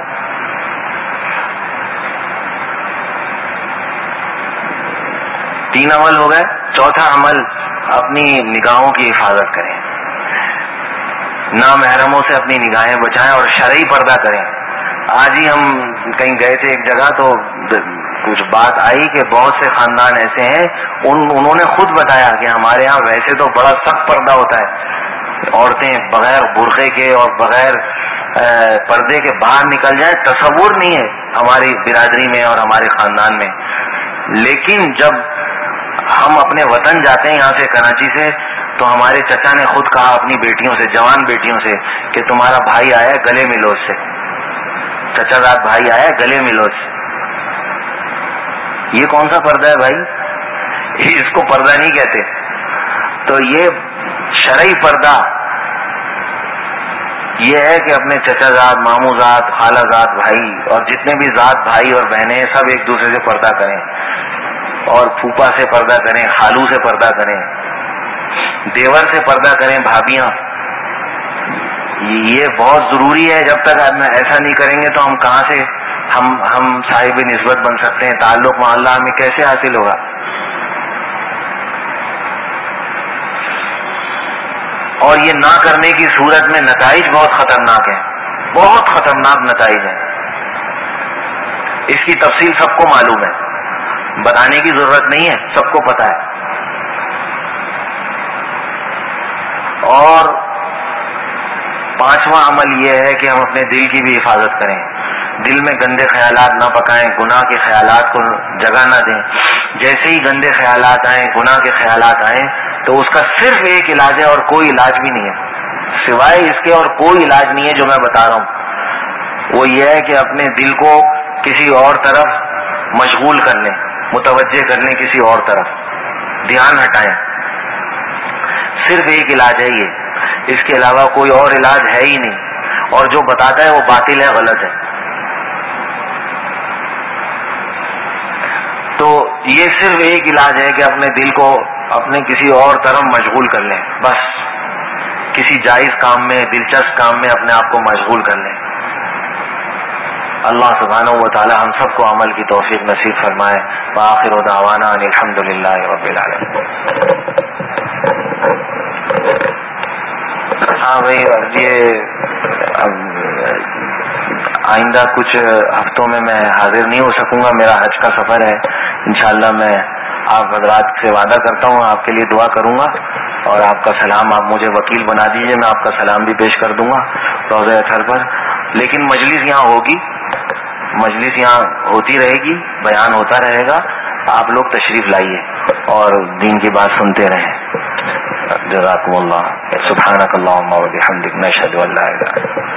تین عمل ہو گئے. چوتھا عمل، اپنی نگاہوں کی حفاظت کریں، نامحرموں سے اپنی نگاہیں بچائیں اور شرعی پردہ کریں. آج ہی ہم کہیں گئے تھے ایک جگہ، تو کچھ بات آئی کہ بہت سے خاندان ایسے ہیں، ان انہوں نے خود بتایا کہ ہمارے یہاں ویسے تو بڑا سخت پردہ ہوتا ہے، عورتیں بغیر برقعے کے اور بغیر پردے کے باہر نکل جائیں، تصور نہیں ہے ہماری برادری میں اور ہمارے خاندان میں. لیکن جب ہم اپنے وطن جاتے ہیں یہاں سے، کراچی سے، تو ہمارے چچا نے خود کہا اپنی بیٹیوں سے، جوان بیٹیوں سے، کہ تمہارا بھائی آیا ہے، گلے ملو اس سے. چچا زاد بھائی آیا گلے ملو سے. یہ کون سا پردہ ہے بھائی؟ اس کو پردہ نہیں کہتے. تو یہ شرعی پردہ یہ ہے کہ اپنے چچا زاد، ماموں زاد، خالہ زاد بھائی اور جتنے بھی زاد بھائی اور بہنیں سب ایک دوسرے سے پردہ کریں، اور پھوپھا سے پردہ کریں، خالو سے پردہ کریں، دیور سے پردہ کریں، بھابیاں. یہ بہت ضروری ہے. جب تک ایسا نہیں کریں گے تو ہم کہاں سے ہم ہم صاحب نسبت بن سکتے ہیں؟ تعلق مع اللہ ہمیں کیسے حاصل ہوگا؟ اور یہ نہ کرنے کی صورت میں نتائج بہت خطرناک ہیں، بہت خطرناک نتائج ہیں. اس کی تفصیل سب کو معلوم ہے، بتانے کی ضرورت نہیں ہے، سب کو پتا ہے. اور پانچواں عمل یہ ہے کہ ہم اپنے دل کی بھی حفاظت کریں. دل میں گندے خیالات نہ پکائیں، گناہ کے خیالات کو جگہ نہ دیں. جیسے ہی گندے خیالات آئیں، گناہ کے خیالات آئیں، تو اس کا صرف ایک علاج ہے اور کوئی علاج بھی نہیں ہے سوائے اس کے، اور کوئی علاج نہیں ہے جو میں بتا رہا ہوں. وہ یہ ہے کہ اپنے دل کو کسی اور طرف مشغول کر لیں، متوجہ کر لیں کسی اور طرف، دھیان ہٹائیں. صرف ایک علاج ہے یہ، اس کے علاوہ کوئی اور علاج ہے ہی نہیں. اور جو بتاتا ہے وہ باطل ہے، غلط ہے. تو یہ صرف ایک علاج ہے کہ اپنے دل کو اپنے کسی اور طرف مشغول کر لیں، بس کسی جائز کام میں، دلچسپ کام میں اپنے آپ کو مشغول کر لیں. اللہ سبحانہ و تعالی ہم سب کو عمل کی توفیق نصیب فرمائے. وآخر دعوانا ان الحمد للہ رب العالمین. ہاں بھائی، یہ آئندہ کچھ ہفتوں میں میں حاضر نہیں ہو سکوں گا، میرا حج کا سفر ہے. انشاءاللہ میں آپ حضرات سے وعدہ کرتا ہوں، آپ کے لیے دعا کروں گا، اور آپ کا سلام آپ مجھے وکیل بنا دیجیے، میں آپ کا سلام بھی پیش کر دوں گا روضہ اطہر پر. لیکن مجلس یہاں ہوگی، مجلس یہاں ہوتی رہے گی، بیان ہوتا رہے گا. آپ لوگ تشریف لائیے اور دین کی بات سنتے رہیں. جزاکم اللہ. سبحانک اللہم و بحمدک، نشہد ان لا الہ الا انت.